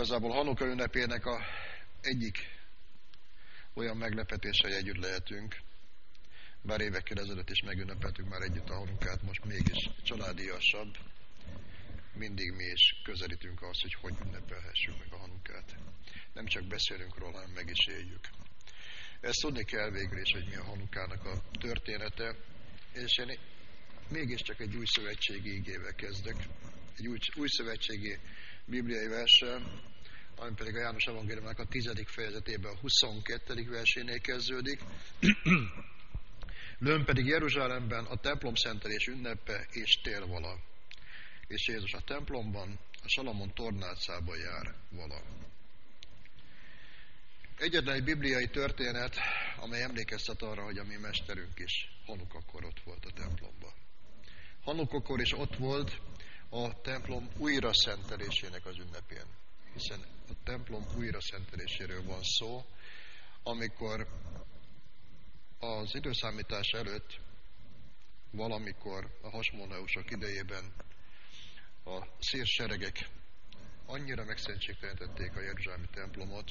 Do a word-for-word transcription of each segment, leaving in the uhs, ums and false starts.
Igazából Hanuka ünnepének a egyik olyan meglepetés, hogy együtt lehetünk. Bár évekkel ezelőtt is megünnepeltük már együtt a Hanukát, most mégis családiasabb. Mindig mi is közelítünk ahhoz, hogy hogy ünnepelhessük meg a Hanukát. Nem csak beszélünk róla, hanem meg is éljük. Ezt tudni kell végül is, hogy mi a Hanukának a története, és én mégiscsak egy új szövetségi igével kezdek, egy új, új szövetségi bibliai verssel, ami pedig a János evangéliumának a tizedik fejezetében a huszonkettedik versénél kezdődik. Lőn pedig Jeruzsálemben a templom szentelés ünnepe és tél vala. És Jézus a templomban, a Salamon tornácában jár vala. Egyetlen egy bibliai történet, amely emlékeztet arra, hogy a mi mesterünk is Hanukakor ott volt a templomban. Hanukakor is ott volt a templom újra szentelésének az ünnepén. Hiszen a templom újra szenteléséről van szó, amikor az időszámítás előtt, valamikor a hasmoneusok idejében a szír seregek annyira megszentségtelenítették a jeruzsálemi templomot,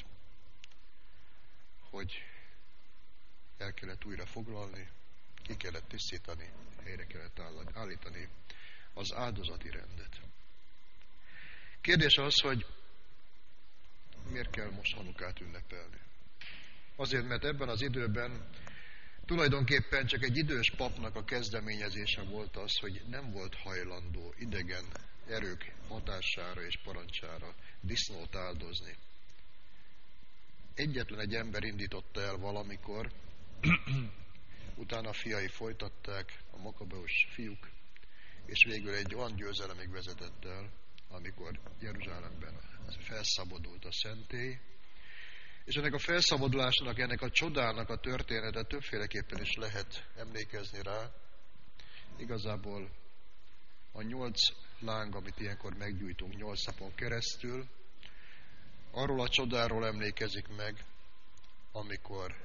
hogy el kellett újra foglalni, ki kellett tisztítani, helyre kellett állítani az áldozati rendet. Kérdés az, hogy miért kell most Hanukát ünnepelni? Azért, mert ebben az időben tulajdonképpen csak egy idős papnak a kezdeményezése volt az, hogy nem volt hajlandó idegen erők hatására és parancsára disznót áldozni. Egyetlen egy ember indította el valamikor, utána a fiai folytatták, a Makabeus fiúk, és végül egy olyan győzelemig vezetett el, amikor Jeruzsálemben felszabadult a szentély, és ennek a felszabadulásnak, ennek a csodának a története többféleképpen is lehet emlékezni rá. Igazából a nyolc láng, amit ilyenkor meggyújtunk nyolc napon keresztül, arról a csodáról emlékezik meg, amikor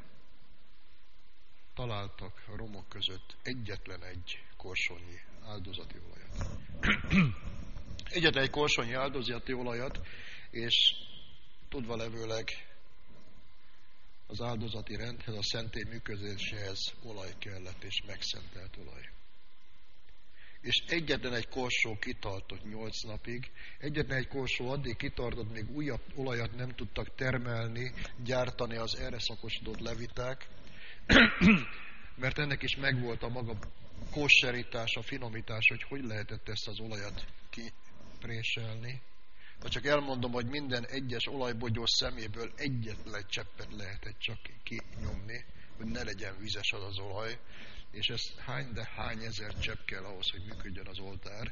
találtak a romok között egyetlen egy korsónyi áldozati olajat. Egyetlen egy korsónyi áldozati olajat, és tudva levőleg az áldozati rendhez, a szentély működéséhez olaj kellett, és megszentelt olaj. És egyetlen egy korsó kitartott nyolc napig, egyetlen egy korsó addig kitartott, még újabb olajat nem tudtak termelni, gyártani az erre szakosodott leviták, mert ennek is megvolt a maga kosserítása, finomítása, hogy hogy lehetett ezt az olajat kipréselni. Ha csak elmondom, hogy minden egyes olajbogyó szeméből egyetlen cseppet lehetett csak kinyomni, hogy ne legyen vizes az az olaj, és ez hány, de hány ezer csepp kell ahhoz, hogy működjön az oltár.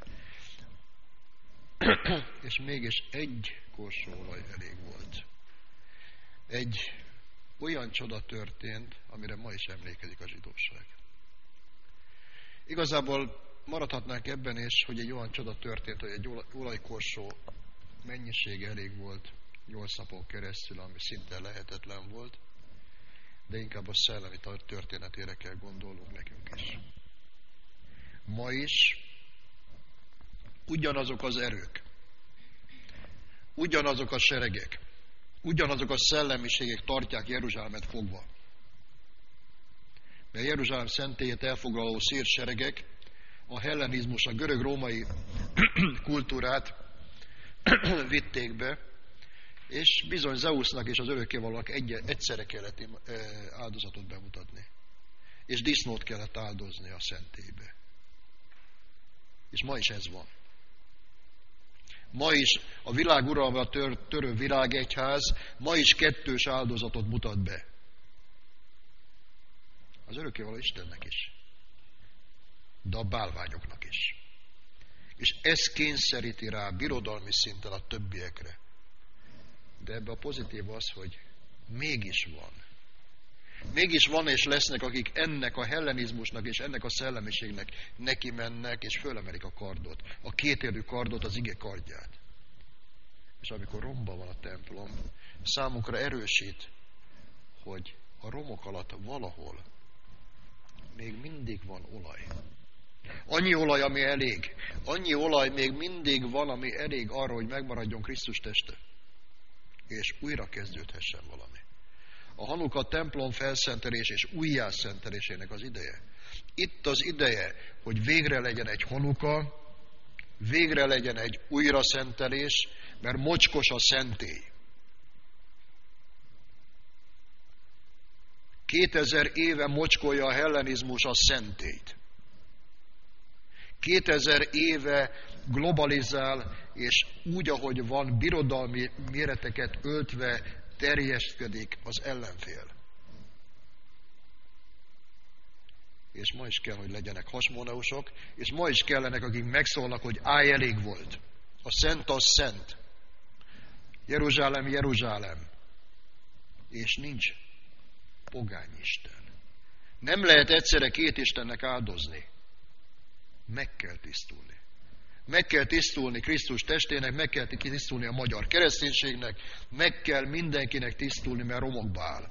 És mégis egy korsó olaj elég volt. Egy olyan csoda történt, amire ma is emlékezik a zsidóság. Igazából maradhatnánk ebben is, hogy egy olyan csoda történt, hogy egy olajkorsó mennyisége elég volt nyolc napon keresztül, ami szinte lehetetlen volt, de inkább a szellemi történetére kell gondolnunk nekünk is. Ma is ugyanazok az erők, ugyanazok a seregek, ugyanazok a szellemiségek tartják Jeruzsálemet fogva. Mert Jeruzsálem szentélyét elfoglaló szír seregek a hellenizmus, a görög-római kultúrát vitték be, és bizony Zeusnak és az örökkévalónak egy, egyszerre kellett áldozatot bemutatni. És disznót kellett áldozni a szentélybe. És ma is ez van. Ma is a világ uralma tör, törő világegyház ma is kettős áldozatot mutat be. Az örökkévaló Istennek is. De a bálványoknak is. És ez kényszeríti rá birodalmi szinten a többiekre. De ebbe a pozitív az, hogy mégis van. Mégis van és lesznek, akik ennek a hellenizmusnak és ennek a szellemiségnek neki mennek, és fölemelik a kardot. A kétélű kardot, az ige kardját. És amikor romba van a templom, számunkra erősít, hogy a romok alatt valahol még mindig van olaj. Annyi olaj, ami elég. Annyi olaj még mindig van, ami elég arra, hogy megmaradjon Krisztus teste. és újra kezdődhessen valami. A Hanuka templom felszentelés és újjászentelésének az ideje. Itt az ideje, hogy végre legyen egy Hanuka, végre legyen egy újraszentelés, mert mocskos a szentély. Kétezer éve mocskolja a hellenizmus a szentélyt. Kétezer éve globalizál, és úgy, ahogy van, birodalmi méreteket öltve terjeszkedik az ellenfél. És ma is kell, hogy legyenek hasmoneusok, és ma is kellenek, akik megszólnak, hogy állj, elég volt. A szent az szent. Jeruzsálem, Jeruzsálem. És nincs pogányisten. Nem lehet egyszerre két Istennek áldozni. Meg kell tisztulni. Meg kell tisztulni Krisztus testének, meg kell tisztulni a magyar kereszténységnek, meg kell mindenkinek tisztulni, mert romokba áll.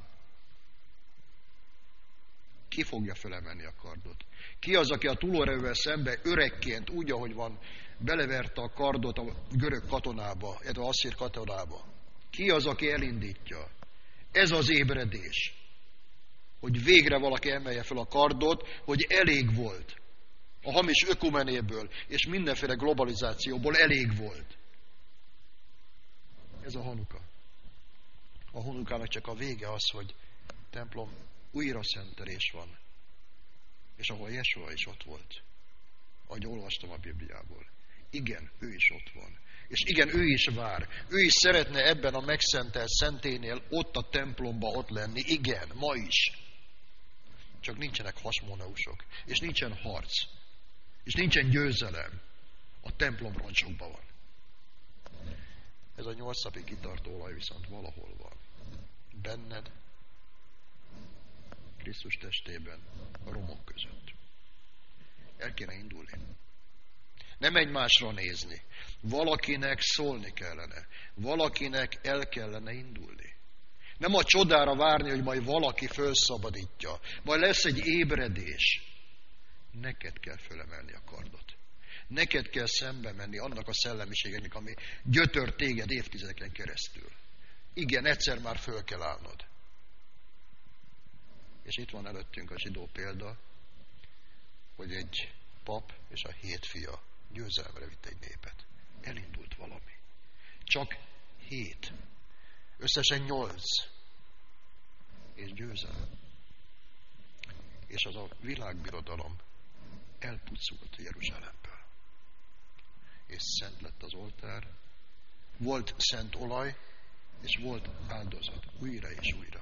Ki fogja felemelni a kardot? Ki az, aki a túlóerővel szembe öregként, úgy, ahogy van, beleverte a kardot a görög katonába, illetve az asszír katonába? Ki az, aki elindítja? Ez az ébredés. Hogy végre valaki emelje fel a kardot, hogy elég volt. A hamis ökumenéből és mindenféle globalizációból elég volt. Ez a Hanuka. A Hanukának csak a vége az, hogy templom újra szentelés van. És ahol Jesua is ott volt. Ahogy olvastam a Bibliából. Igen, ő is ott van. És igen, ő is vár. Ő is szeretne ebben a megszentelt szentélynél ott a templomba ott lenni. Igen, ma is. Csak nincsenek hasmoneusok. És nincsen harc. És nincsen győzelem. A templom roncsokban van. Ez a nyolc napig kitartó olaj viszont valahol van. Benned, Krisztus testében, a romok között. El kéne indulni. Nem egymásra nézni. Valakinek szólni kellene. Valakinek el kellene indulni. Nem a csodára várni, hogy majd valaki felszabadítja. Majd lesz egy ébredés. Neked kell fölemelni a kardot. Neked kell szembe menni annak a szellemiségnek, ami gyötör téged évtizedeken keresztül. Igen, egyszer már föl kell állnod. És itt van előttünk a zsidó példa, hogy egy pap és a hét fia győzelemre vitt egy népet. Elindult valami. Csak hét. Összesen nyolc. És győzelem. És az a világbirodalom elpucult Jeruzsálemből. És szent lett az oltár. Volt szent olaj, és volt áldozat. Újra és újra.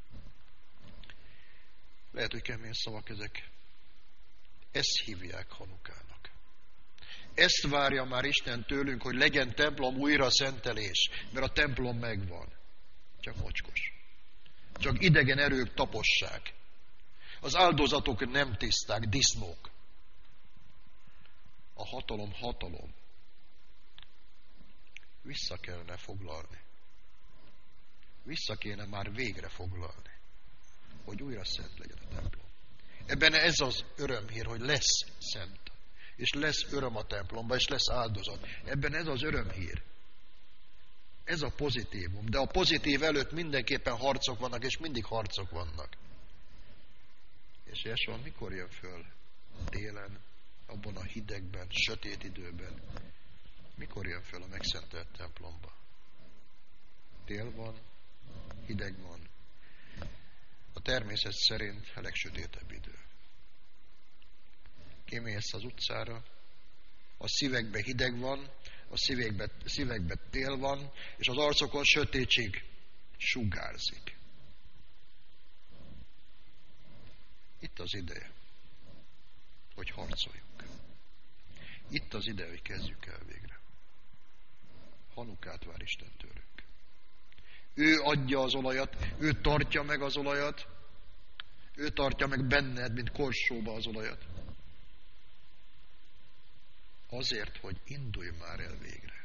Lehet, hogy kemény szavak ezek. Ezt hívják Hanukának. Ezt várja már Isten tőlünk, hogy legyen templom újra szentelés, mert a templom megvan. Csak mocskos. Csak idegen erők tapossák. Az áldozatok nem tiszták, disznók. A hatalom hatalom. Vissza kellene foglalni. Vissza kéne már végre foglalni, hogy újra szent legyen a templom. Ebben ez az örömhír, hogy lesz szent. És lesz öröm a templomban, és lesz áldozat. Ebben ez az örömhír. Ez a pozitívum. De a pozitív előtt mindenképpen harcok vannak, és mindig harcok vannak. És Jesua mikor jön föl? Télen, abban a hidegben, sötét időben. Mikor jön föl a megszentelt templomba? Tél van, hideg van. A természet szerint a legsötétebb idő. Kimész az utcára, a szívekbe hideg van, a szívekbe, szívekbe tél van, és az arcokon sötétség sugárzik. Itt az ideje, hogy harcoljunk. Itt az ideje, hogy kezdjük el végre. Hanukát vár Isten tőlünk. Ő adja az olajat, ő tartja meg az olajat, ő tartja meg benned, mint korsóba az olajat. Azért, hogy indulj már el végre.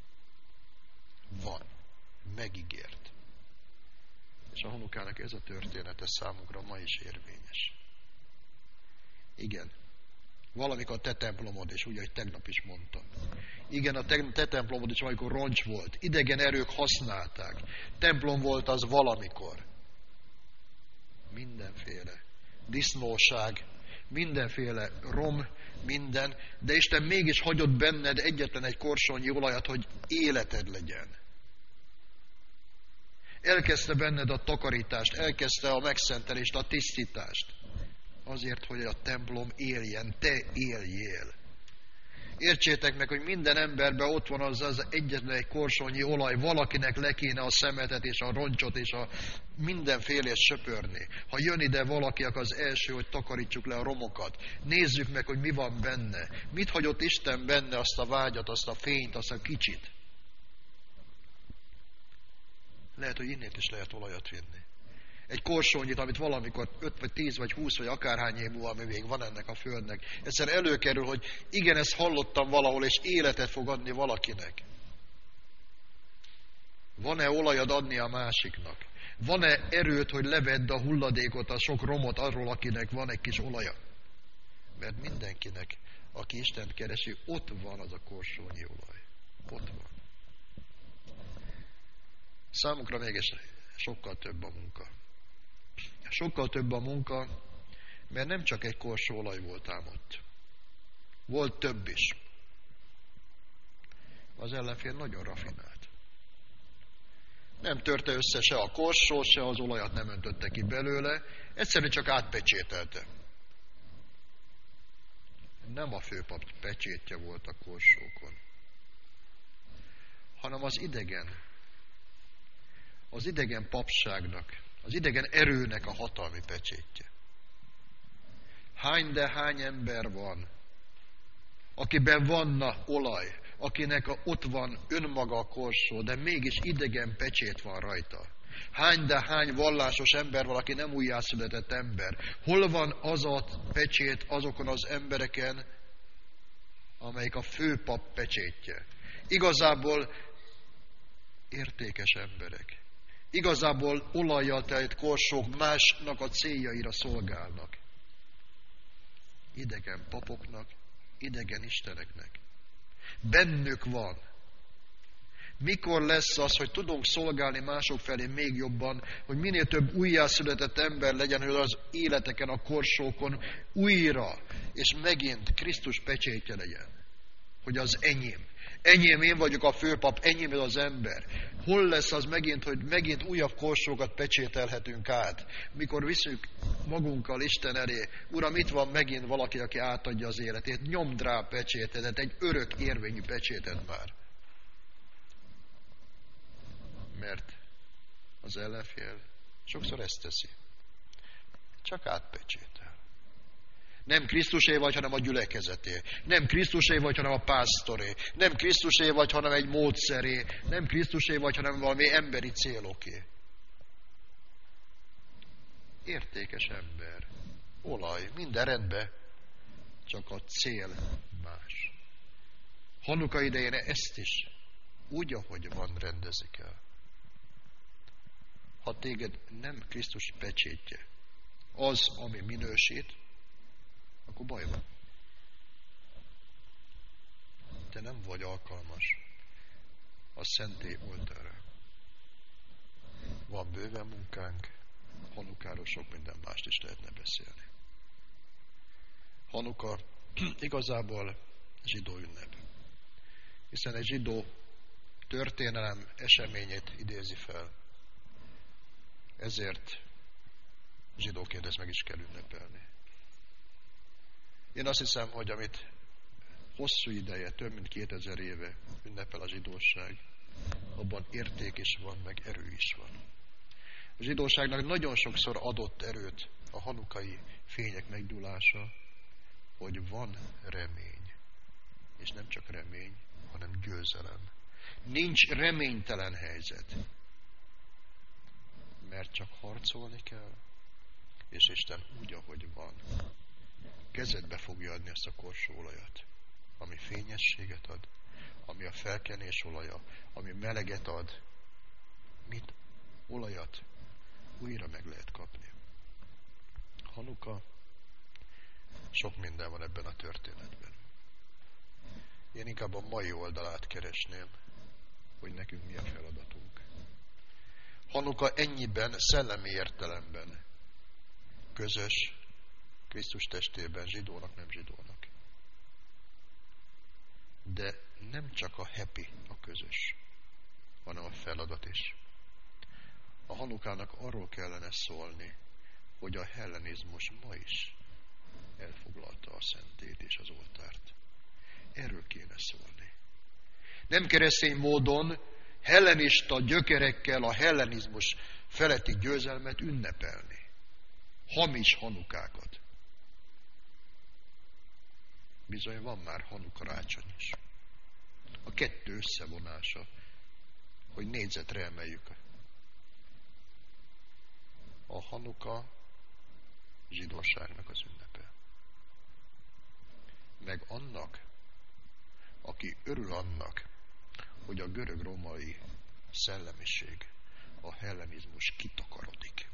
Van. Megígért. És a Hanukának ez a története számunkra ma is érvényes. Igen. Valamikor a te templomod, és ugye, hogy tegnap is mondtam. Igen, a te, te templomod is valamikor roncs volt. Idegen erők használták. Templom volt az valamikor. Mindenféle disznóság, mindenféle rom, minden, de Isten mégis hagyott benned egyetlen egy korsonyi olajat, hogy életed legyen. Elkezdte benned a takarítást, elkezdte a megszentelést, a tisztítást. Azért, hogy a templom éljen, te éljél. Értsétek meg, hogy minden emberben ott van az, az egyetlen egy korsonyi olaj, valakinek le kéne a szemetet és a roncsot és a mindenfélét söpörni. Ha jön ide valaki, akkor az első, hogy takarítsuk le a romokat. Nézzük meg, hogy mi van benne. Mit hagyott Isten benne, azt a vágyat, azt a fényt, azt a kicsit. Lehet, hogy innét is lehet olajat vinni. Egy korsonyit, amit valamikor öt vagy tíz vagy húsz vagy akárhány év múlva, ami még van ennek a földnek, egyszerűen előkerül, hogy igen, ezt hallottam valahol, és életet fog adni valakinek. Van-e olajad adni a másiknak? Van-e erőt, hogy levedd a hulladékot, a sok romot arról, akinek van egy kis olaja? Mert mindenkinek, aki Istent keresi, ott van az a korsonyi olaj. Ott van. Számunkra mégis sokkal több a munka. Sokkal több a munka, mert nem csak egy korsó olaj volt ám ott. Volt több is. Az ellenfél nagyon rafinált. Nem törte össze se a korsót, se az olajat nem öntötte ki belőle, egyszerűen csak átpecsételte. Nem a főpap pecsétje volt a korsókon, hanem az idegen, az idegen papságnak, az idegen erőnek a hatalmi pecsétje. Hány de hány ember van, akiben vanna olaj, akinek ott van önmaga a korsó, de mégis idegen pecsét van rajta. Hány de hány vallásos ember van, aki nem újjászületett ember. Hol van az a pecsét azokon az embereken, amelyik a főpap pecsétje? Igazából értékes emberek. Igazából olajjal telt korsók másnak a céljaira szolgálnak. Idegen papoknak, idegen isteneknek. Bennük van. Mikor lesz az, hogy tudunk szolgálni mások felé még jobban, hogy minél több újjászületett ember legyen, hogy az életeken, a korsókon újra, és megint Krisztus pecsétje legyen. Hogy az enyém. Enyém, én vagyok a főpap, enyém az ember. Hol lesz az megint, hogy megint újabb korsókat pecsételhetünk át, mikor viszünk magunkkal Isten elé. Uram, itt van megint valaki, aki átadja az életét. Nyomd rá a pecsétedet, egy örök érvényű pecséted már. Mert az ellenfél sokszor ezt teszi. Csak átpecsétel. Nem Krisztusé vagy, hanem a gyülekezeté. Nem Krisztusé vagy, hanem a pásztoré. Nem Krisztusé vagy, hanem egy módszeré. Nem Krisztusé vagy, hanem valami emberi céloké. Értékes ember. Olaj. Minden rendben. Csak a cél más. Hanuka idején ezt is úgy, ahogy van, rendezik el. Ha téged nem Krisztus pecsétje, az, ami minősít, akkor baj van. Te nem vagy alkalmas a szentély oltára. Van bőven munkánk, Hanukáról sok minden mást is lehetne beszélni. Hanuka igazából zsidó ünnep. Hiszen egy zsidó történelem eseményét idézi fel. Ezért zsidóként ezt meg is kell ünnepelni. Én azt hiszem, hogy amit hosszú ideje, több mint kétezer éve ünnepel a zsidóság, abban érték is van, meg erő is van. A zsidóságnak nagyon sokszor adott erőt a hanukai fények megdúlása, hogy van remény. És nem csak remény, hanem győzelem. Nincs reménytelen helyzet. Mert csak harcolni kell, és Isten úgy, ahogy van, kezedbe fogja adni ezt a korsóolajat, ami fényességet ad, ami a felkenés olaja, ami meleget ad, mit olajat újra meg lehet kapni. Hanuka Sok minden van ebben a történetben. Én inkább a mai oldalát keresném, hogy nekünk mi a feladatunk. Hanuka ennyiben, szellemi értelemben közös, Krisztus testében, zsidónak, nem zsidónak. De nem csak a happy a közös, hanem a feladat is. A Hanukának arról kellene szólni, hogy a hellenizmus ma is elfoglalta a szentét és az oltárt. Erről kéne szólni. Nem keresztény módon hellenista gyökerekkel a hellenizmus feletti győzelmet ünnepelni. Hamis hanukákat. Bizony van már hanukarácsony is. A kettő összevonása, hogy négyzetre emeljük. A hanuka zsidóságnak az ünnepe. Meg annak, aki örül annak, hogy a görög-római szellemiség, a hellenizmus kitakarodik.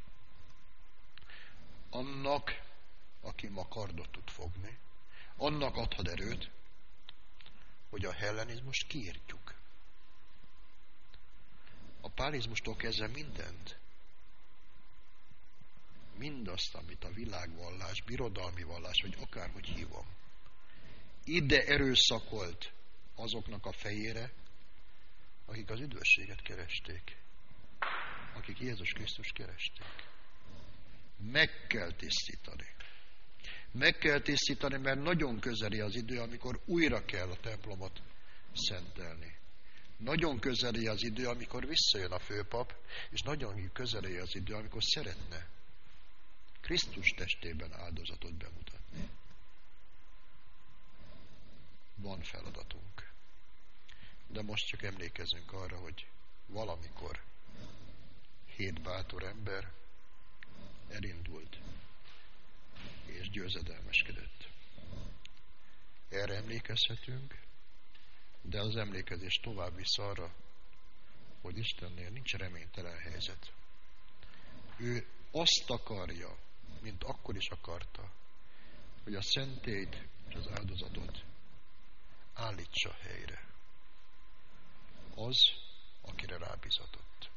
Annak, aki ma kardot tud fogni, annak adhat erőt, hogy a hellenizmust kiírtjuk. A pálizmustól kezdve mindent, mindazt, amit a világvallás, birodalmi vallás, vagy akárhogy hívom, ide erőszakolt azoknak a fejére, akik az üdvösséget keresték, akik Jézus Krisztust keresték. Meg kell tisztítani. Meg kell tisztítani, mert nagyon közeli az idő, amikor újra kell a templomot szentelni. Nagyon közeli az idő, amikor visszajön a főpap, és nagyon közeli az idő, amikor szeretne Krisztus testében áldozatot bemutatni. Van feladatunk. De most csak emlékezzünk arra, hogy valamikor hét bátor ember elindult és győzedelmeskedett. Erre emlékezhetünk, de az emlékezés tovább visz arra, hogy Istennél nincs reménytelen helyzet. Ő azt akarja, mint akkor is akarta, hogy a szentélyt és az áldozatot állítsa helyre. Az, akire rábízatott.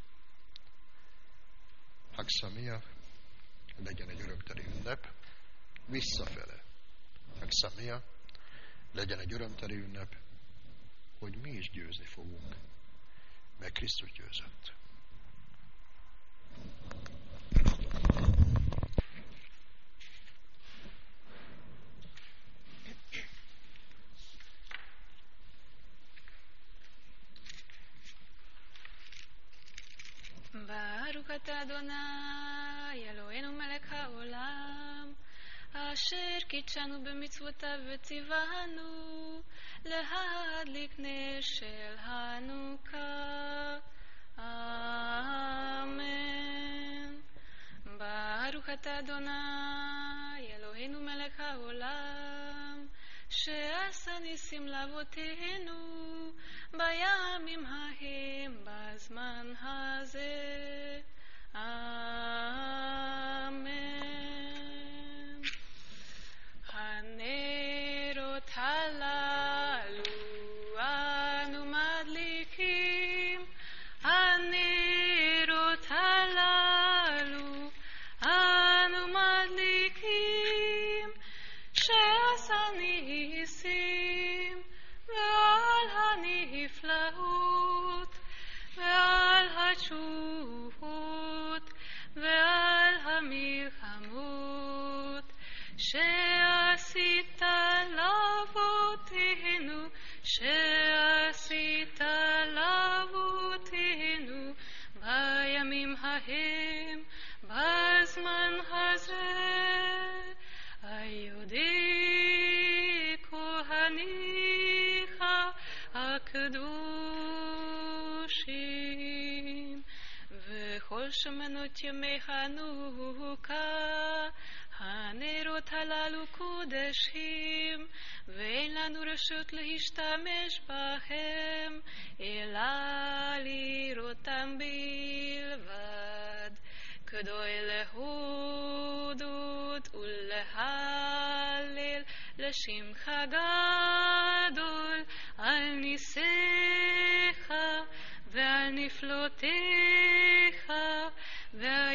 Haxamia legyen egy örömteli ünnep, visszafele. Haxamia legyen egy örömteli ünnep, hogy mi is győzni fogunk, mert Krisztus győzött. ברוך אתה אדוני אלוהינו מלך העולם אשר קידשנו במצוותיו וציוונו להדליק נר של חנוכה אמן. ברוך אתה אדוני אלוהינו מלך העולם שעשה ניסים לאבותינו בימים ההם בזמן הזה אמן. הנרות הללו אנו מדליקים הנרות הללו אנו מדליקים שעשה ניסים ועל הנפלאות ועל התשובות ועל המלחמות שעשית לאבותינו שעשית לאבותינו בימים ההם בזמן הזה היהודי כהניך הקדושים וכל שמנות ימי חנוכה הנרות הללו קודשים ואין לנו רשות להשתמש בהם אלא לראותם בלבד כדוי להודות ולהלל לשמך גדול על ניסיך ועל נפלותיך ועל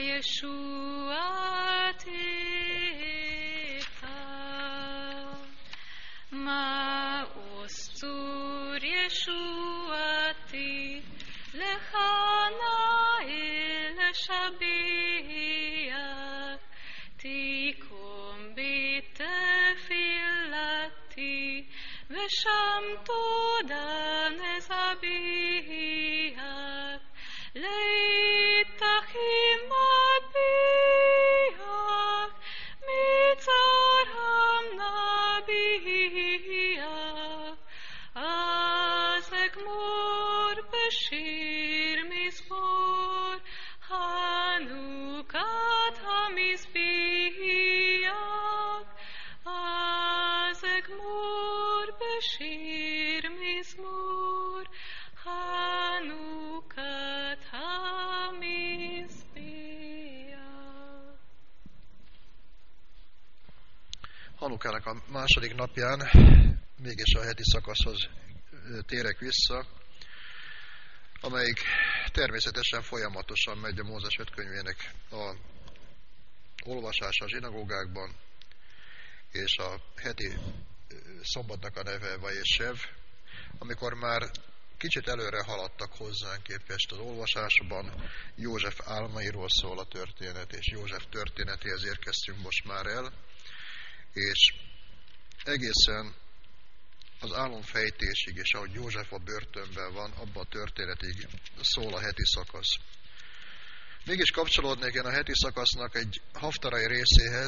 ישועתך. מעוז צור ישועתי לך נאה לשביח, תקום בתפילתי ושם תודה נזביח, לאיתכים מביח מצרם נביח, אז אגמור בשיר מזמור חנוכת המזבח, אז אגמור בשיר מזמור חנוכת המזבח. Hanukának a második napján mégis a heti szakaszhoz térek vissza, amelyik természetesen folyamatosan megy a Mózes öt könyvének a olvasása a zsinagógákban, és a heti szombatnak a neve Vajesev, amikor már kicsit előre haladtak hozzánk képest az olvasásban, József álmairól szól a történet, és József történetéhez érkeztünk most már el, és egészen az álomfejtésig, és ahogy József a börtönben van, abban a történetig szól a heti szakasz. Mégis kapcsolódnék én a heti szakasznak egy haftarai részéhez,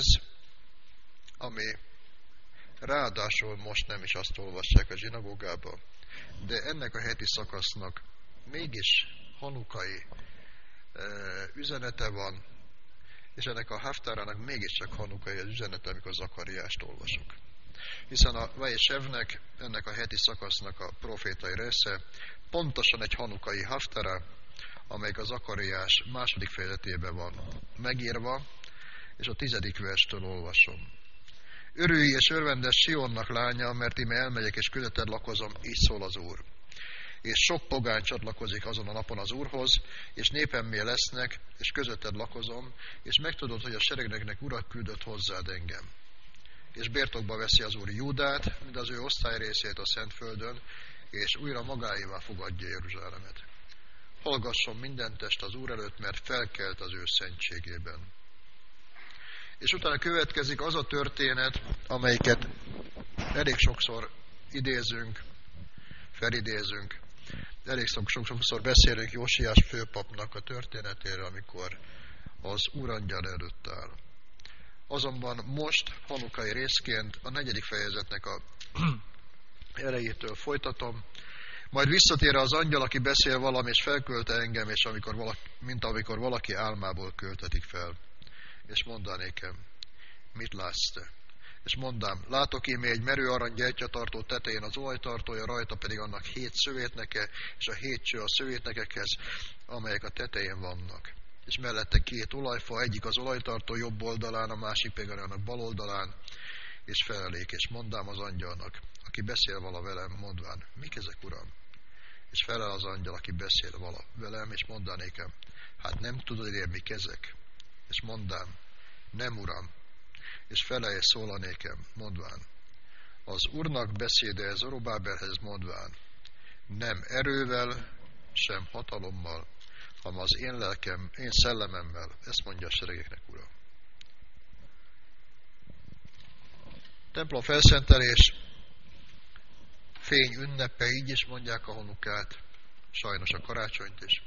ami ráadásul most nem is azt olvassák a zsinagógába, de ennek a heti szakasznak mégis hanukai e, üzenete van, és ennek a haftárának mégiscsak hanukai az üzenete, amikor Zakariást olvasok. Hiszen a Vajesevnek, ennek a heti szakasznak a profétai része pontosan egy hanukai haftara, amelyik a Zakariás második fejezetében van megírva, és a tizedik verstől olvasom. Örülj és örvendes Sionnak lánya, mert íme elmegyek és közötted lakozom, így szól az Úr. És sok pogány csatlakozik azon a napon az Úrhoz, és népemmé lesznek, és közötted lakozom, és megtudod, hogy a seregeknek Urat küldött hozzád engem. És birtokba veszi az Úr Júdát, mind az ő osztályrészét a Szentföldön, és újra magáévá fogadja Jeruzsálemet. Hallgasson minden test az Úr előtt, mert felkelt az ő szentségében. És utána következik az a történet, amelyiket elég sokszor idézünk, felidézünk, elég sokszor beszélünk Jósiás főpapnak a történetéről, amikor az Úrangyal előtt áll. Azonban most, hanukai részként a negyedik fejezetnek a elejétől folytatom, majd visszatér az angyal, aki beszél valami, és felkölte engem, és amikor valaki, mint amikor valaki álmából költetik fel. És mondta nékem, mit látsz te? És mondám, látok én egy merő arany gyertyatartó tetején az olajtartója, rajta pedig annak hét szövétneke, és a hét cső a szövétnekekhez, amelyek a tetején vannak. És mellette két olajfa, egyik az olajtartó jobb oldalán, a másik pedig annak bal oldalán, és felelék, és mondám az angyalnak, aki beszél vala velem, mondván, mik ezek, uram? És felel az angyal, aki beszél vala velem, és mondá nékem, hát nem tudod én, mik ezek? És mondám, nem, uram. És felelje szóla nékem, mondván, az Úrnak beszéde Zorobábelhez mondván, nem erővel, sem hatalommal, hanem az én lelkem, én szellememmel, ezt mondja a seregeknek Ura. Templom felszentelés, fény ünnepe, így is mondják a Hanukát, sajnos a karácsonyt is,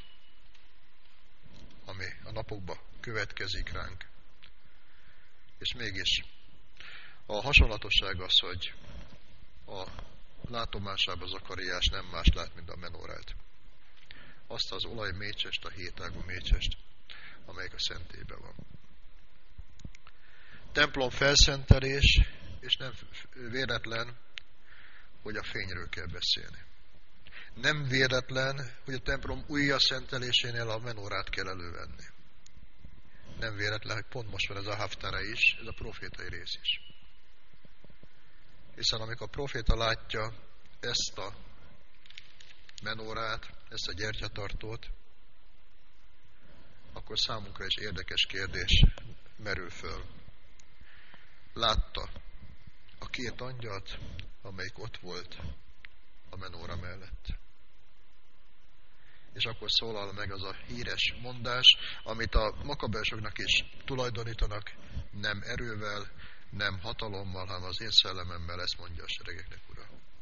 ami a napokba következik ránk. És mégis a hasonlatosság az, hogy a látomásában Zakariás nem más lát, mint a menórát. Azt az olaj mécsest, a hétágú mécsest, amelyik a szentében van. Templom felszentelés, és nem véletlen, hogy a fényről kell beszélni. Nem véletlen, hogy a templom újjaszentelésénél a menórát kell elővenni. nem véletlen, hogy pont most van ez a haftára is, ez a profétai rész is. Hiszen amikor a proféta látja ezt a menórát, ezt a gyertyatartót, akkor számunkra is érdekes kérdés merül föl. Látta a két angyalt, amelyik ott volt a menóra mellett. És akkor szólal meg az a híres mondás, amit a makabeusoknak is tulajdonítanak, nem erővel, nem hatalommal, hanem az én szellememmel, ezt mondja a seregeknek Ura.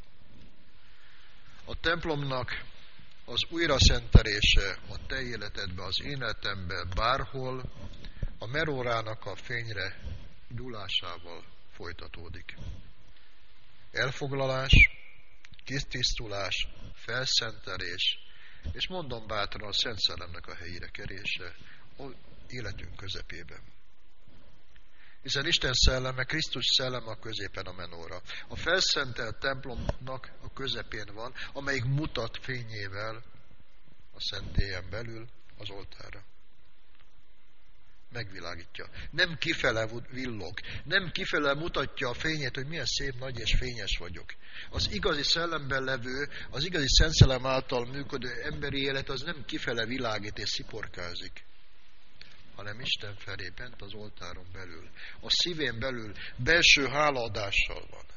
A templomnak az újraszentelése a te életedbe, az én életembe, bárhol a menórának a fényre gyúlásával folytatódik. Elfoglalás, tisztulás, felszentelés, és mondom bátran a Szent Szellemnek a helyére kerése a életünk közepében. Hiszen Isten szelleme, Krisztus szelleme a középen a menóra. A felszentelt templomnak a közepén van, amelyik mutat fényével a szentélyen belül az oltárra. Megvilágítja. Nem kifele villog, nem kifele mutatja a fényét, hogy milyen szép, nagy és fényes vagyok. Az igazi szellemben levő, az igazi Szent Szellem által működő emberi élet az nem kifele világít és sziporkázik, hanem Isten felé bent az oltáron belül, a szívén belül belső hálaadással van.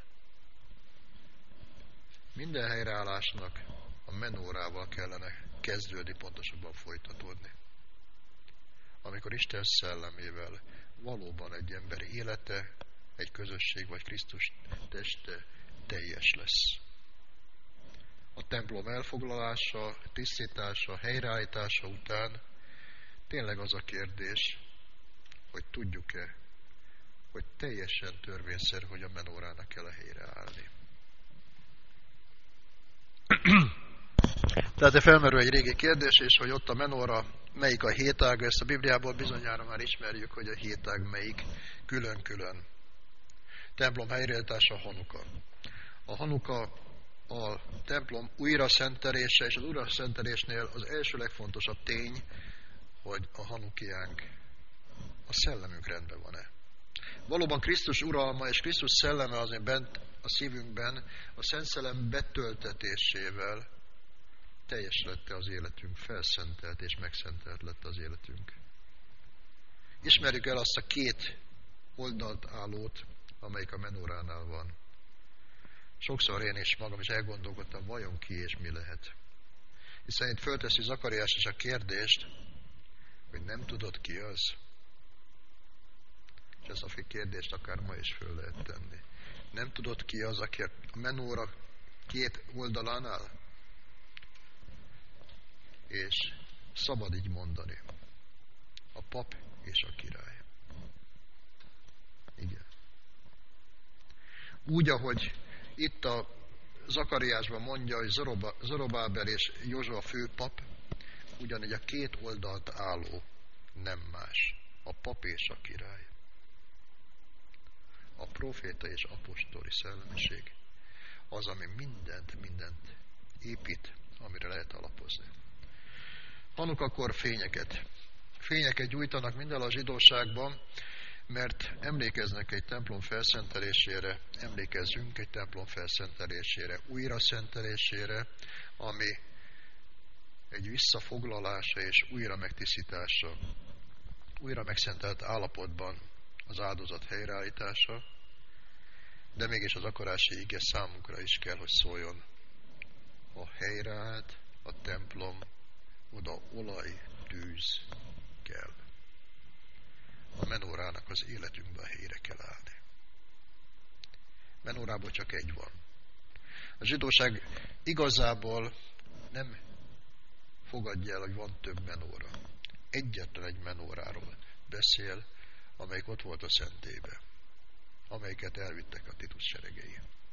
Minden helyreállásnak a menórával kellene kezdődni, pontosabban folytatódni. Amikor Isten szellemével valóban egy ember élete, egy közösség vagy Krisztus teste teljes lesz. A templom elfoglalása, tisztítása, helyreállítása után tényleg az a kérdés, hogy tudjuk-e, hogy teljesen törvényszerű, hogy a menórának kell a helyre állni. Tehát felmerül egy régi kérdés, és hogy ott a menóra melyik a hétág, ezt a Bibliából bizonyára már ismerjük, hogy a hétág melyik külön-külön. Templom helyreállítása a Hanuka. A Hanuka a templom újraszentelése, és az újraszentelésnél az első legfontosabb tény, hogy a hanukiánk, a szellemünk rendben van-e. Valóban Krisztus uralma és Krisztus szelleme azért bent a szívünkben, a Szent Szellem betöltetésével teljes lett az életünk, felszentelt és megszentelt lett az életünk. Ismerjük el azt a két oldalt állót, amelyik a menóránál van. Sokszor én is magam is elgondolkodtam, vajon ki és mi lehet. Hiszen itt fölteszi Zakariás is a kérdést, hogy nem tudod ki az. És ezt a kérdést akár ma is föl lehet tenni. Nem tudod ki az, aki a menóra két oldalán áll? És szabad így mondani. A pap és a király. Igen. Úgy, ahogy itt a Zakariásban mondja, hogy Zorobábel és Józsua főpap, ugyanígy a két oldalt álló nem más. A pap és a király. A proféta és apostoli szellemiség az, ami mindent, mindent épít, amire lehet alapozni. Hanukakor fényeket. Fényeket gyújtanak minden a zsidóságban, mert emlékeznek egy templom felszentelésére, emlékezzünk egy templom felszentelésére, újra szentelésére, ami egy visszafoglalása és újra megtisztítása, újra megszentelt állapotban az áldozat helyreállítása, de mégis az akarási ige számunkra is kell, hogy szóljon. A helyreállt, a templom, oda olaj, tűz kell. A menórának az életünkben a helyre kell állni. Menórából csak egy van. A zsidóság igazából nem fogadja el, hogy van több menóra. Egyetlen egy menóráról beszél, amelyik ott volt a szentélyben, amelyiket elvittek a Titus seregei.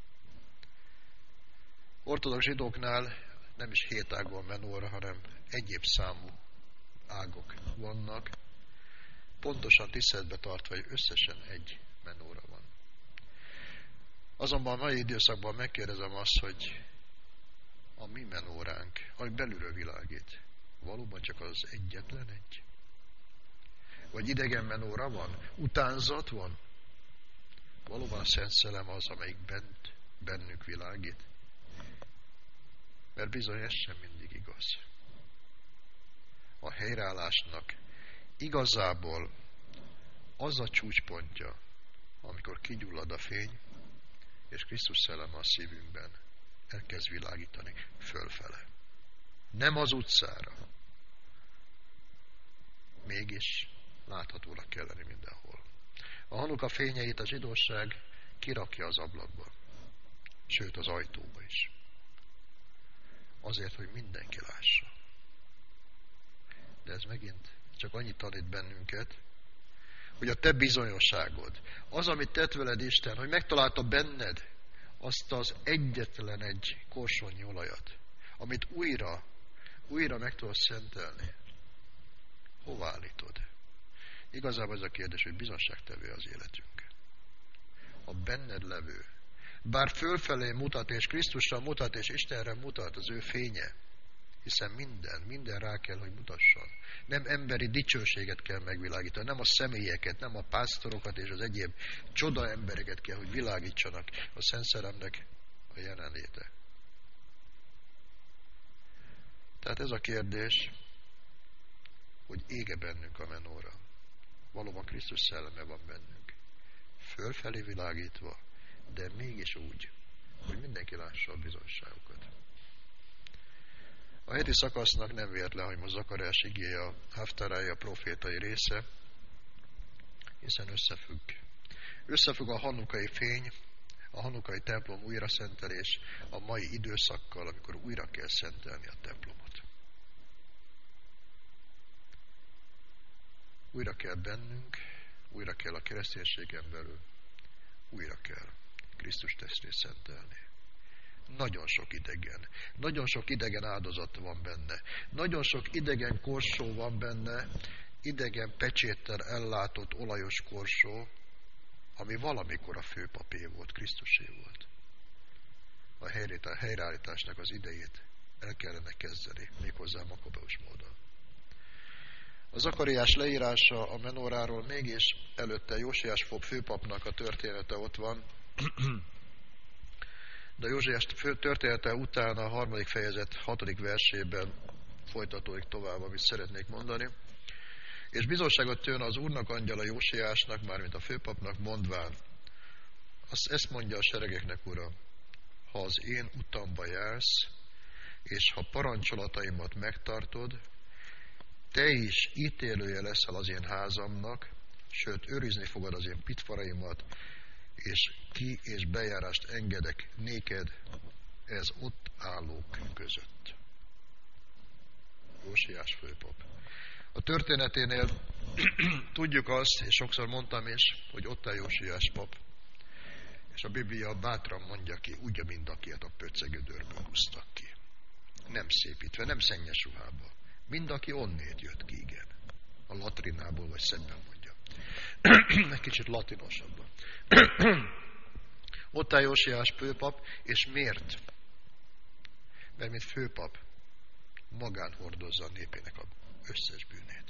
Ortodox zsidóknál nem is hét ágon menóra, hanem egyéb számú ágok vannak, pontosan tiszteletbe tartva, hogy összesen egy menóra van. Azonban a mai időszakban megkérdezem azt, hogy a mi menóránk, ami belülről világít, valóban csak az egyetlen egy? Vagy idegen menóra van? Utánzat van? Valóban a Szent Szellem az, amelyik bent, bennünk világít? Mert bizony ez sem mindig igaz. A helyreállásnak igazából az a csúcspontja, amikor kigyullad a fény, és Krisztus szelleme a szívünkben elkezd világítani fölfele. Nem az utcára. Mégis láthatónak kell lenni mindenhol. A Hanuka fényeit a zsidóság kirakja az ablakba, sőt az ajtóba is. Azért, hogy mindenki lássa. De ez megint csak annyit tanít bennünket, hogy a te bizonyosságod, az, amit tett veled Isten, hogy megtalálta benned azt az egyetlen egy korsónyi olajat, amit újra, újra meg tudod szentelni. Hova állítod? Igazából ez a kérdés, hogy bizonságtevő az életünk. A benned levő, bár fölfelé mutat, és Krisztusra mutat, és Istenre mutat az ő fénye, hiszen minden, minden rá kell, hogy mutasson. Nem emberi dicsőséget kell megvilágítani, nem a személyeket, nem a pásztorokat és az egyéb csoda embereket kell, hogy világítsanak a Szent Szellemnek a jelenléte. Tehát ez a kérdés, hogy ége bennünk a menóra. Valóban Krisztus szelleme van bennünk. Fölfelé világítva, de mégis úgy, hogy mindenki lássa a bizonyságokat. A heti szakasznak nem véletlen, hogy most Zakariás igéje a haftarája a profétai része, hiszen összefügg. Összefügg a hanukai fény, a hanukai templom újraszentelés a mai időszakkal, amikor újra kell szentelni a templomot. Újra kell bennünk, újra kell a kereszténységen belül, újra kell Krisztus testét szentelni. Nagyon sok idegen, nagyon sok idegen áldozat van benne, nagyon sok idegen korsó van benne, idegen pecséttel ellátott olajos korsó, ami valamikor a főpapé volt, Krisztusé volt. A helyreállításnak az idejét el kellene kezdeni, méghozzá Makabeus módon. A Zakariás leírása a menóráról mégis előtte Jósiás főpapnak a története ott van, de Jósiás története után a harmadik fejezet hatodik versében folytatódik tovább, amit szeretnék mondani. És bizonságot tőn az Úrnak angyala Jósiásnak, mármint a főpapnak, mondván, azt ezt mondja a seregeknek, Ura, ha az én utamba jársz, és ha parancsolataimat megtartod, te is ítélője leszel az én házamnak, sőt, őrizni fogod az én pitfaraimat, és ki- és bejárást engedek néked ez ott állók között. Jósiás főpap. A történeténél tudjuk azt, és sokszor mondtam is, hogy ott áll Jósiás pap, és a Biblia bátran mondja ki, úgy, mint akiket a pöccegödörből húztak ki. Nem szépítve, nem szennyes ruhába. Mind aki onnét jött ki, igen. A latrinából, vagy szebben mondja. Egy kicsit latinosabban. Ott áll Jósiás főpap, és miért? Mert mint főpap magán hordozza a népének az összes bűnét.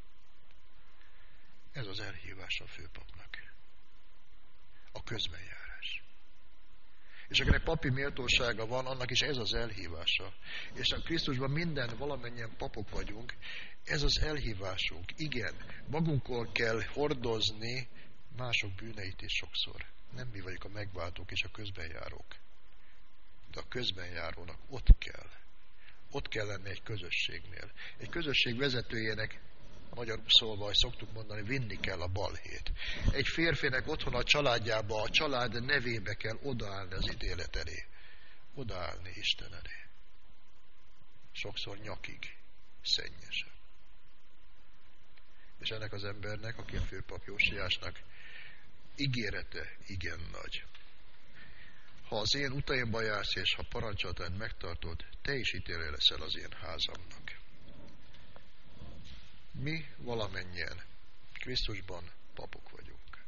Ez az elhívás a főpapnak. A közbenjárás. És akinek papi méltósága van, annak is ez az elhívása. És a Krisztusban minden, valamennyien papok vagyunk, ez az elhívásunk. Igen, magunkon kell hordozni mások bűneit is sokszor. Nem mi vagyunk a megváltók és a közbenjárók. De a közbenjárónak ott kell. Ott kell lenni egy közösségnél. Egy közösség vezetőjének, magyarul szólva, hogy szoktuk mondani, vinni kell a balhét. Egy férfinek otthon a családjába, a család nevébe kell odaállni az ítélet elé. Odaállni Isten elé. Sokszor nyakig, szennyesen. És ennek az embernek, aki a főpap Jósiásnak, ígérete igen nagy. Ha az én utaimba jársz, és ha parancsolataid megtartod, te is ítélő leszel az én házamnak. Mi valamennyien Krisztusban papok vagyunk.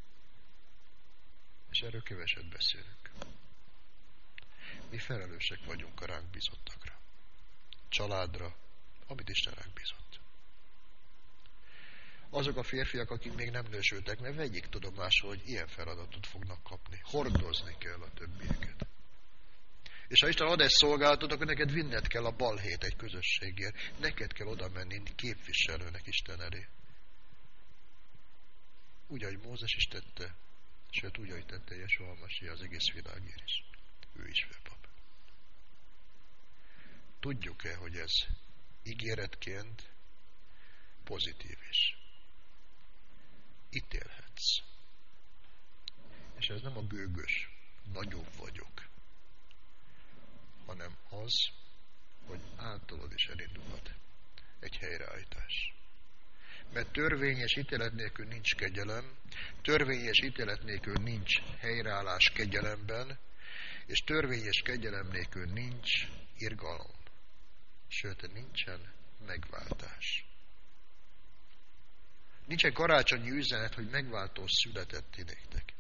És erről keveset beszélünk. Mi felelősek vagyunk a ránk bízottakra. Családra, amit Isten ránk bízott. azok a férfiak, akik még nem nősültek, mert vegyék tudomásul, hogy ilyen feladatot fognak kapni. Hordozni kell a többieket. És ha Isten ad egy szolgálatot, akkor neked vinned kell a balhét egy közösségért. Neked kell oda menni képviselőnek Isten elé. Úgy, ahogy Mózes is tette, sőt úgy, ahogy tette Jesua Masiá az egész világért is. Ő is főpap. Tudjuk-e, hogy ez ígéretként pozitív is? Ítélhetsz. És ez nem a gőgös, nagyobb vagyok, hanem az, hogy általad is elindulhat egy helyreállítás. Mert törvény és ítélet nélkül nincs kegyelem, törvény és ítélet nélkül nincs helyreállás kegyelemben, és törvény és kegyelem nélkül nincs irgalom. Sőt, nincsen megváltás. Nincsen karácsonyi üzenet, hogy megváltó született ti néktek.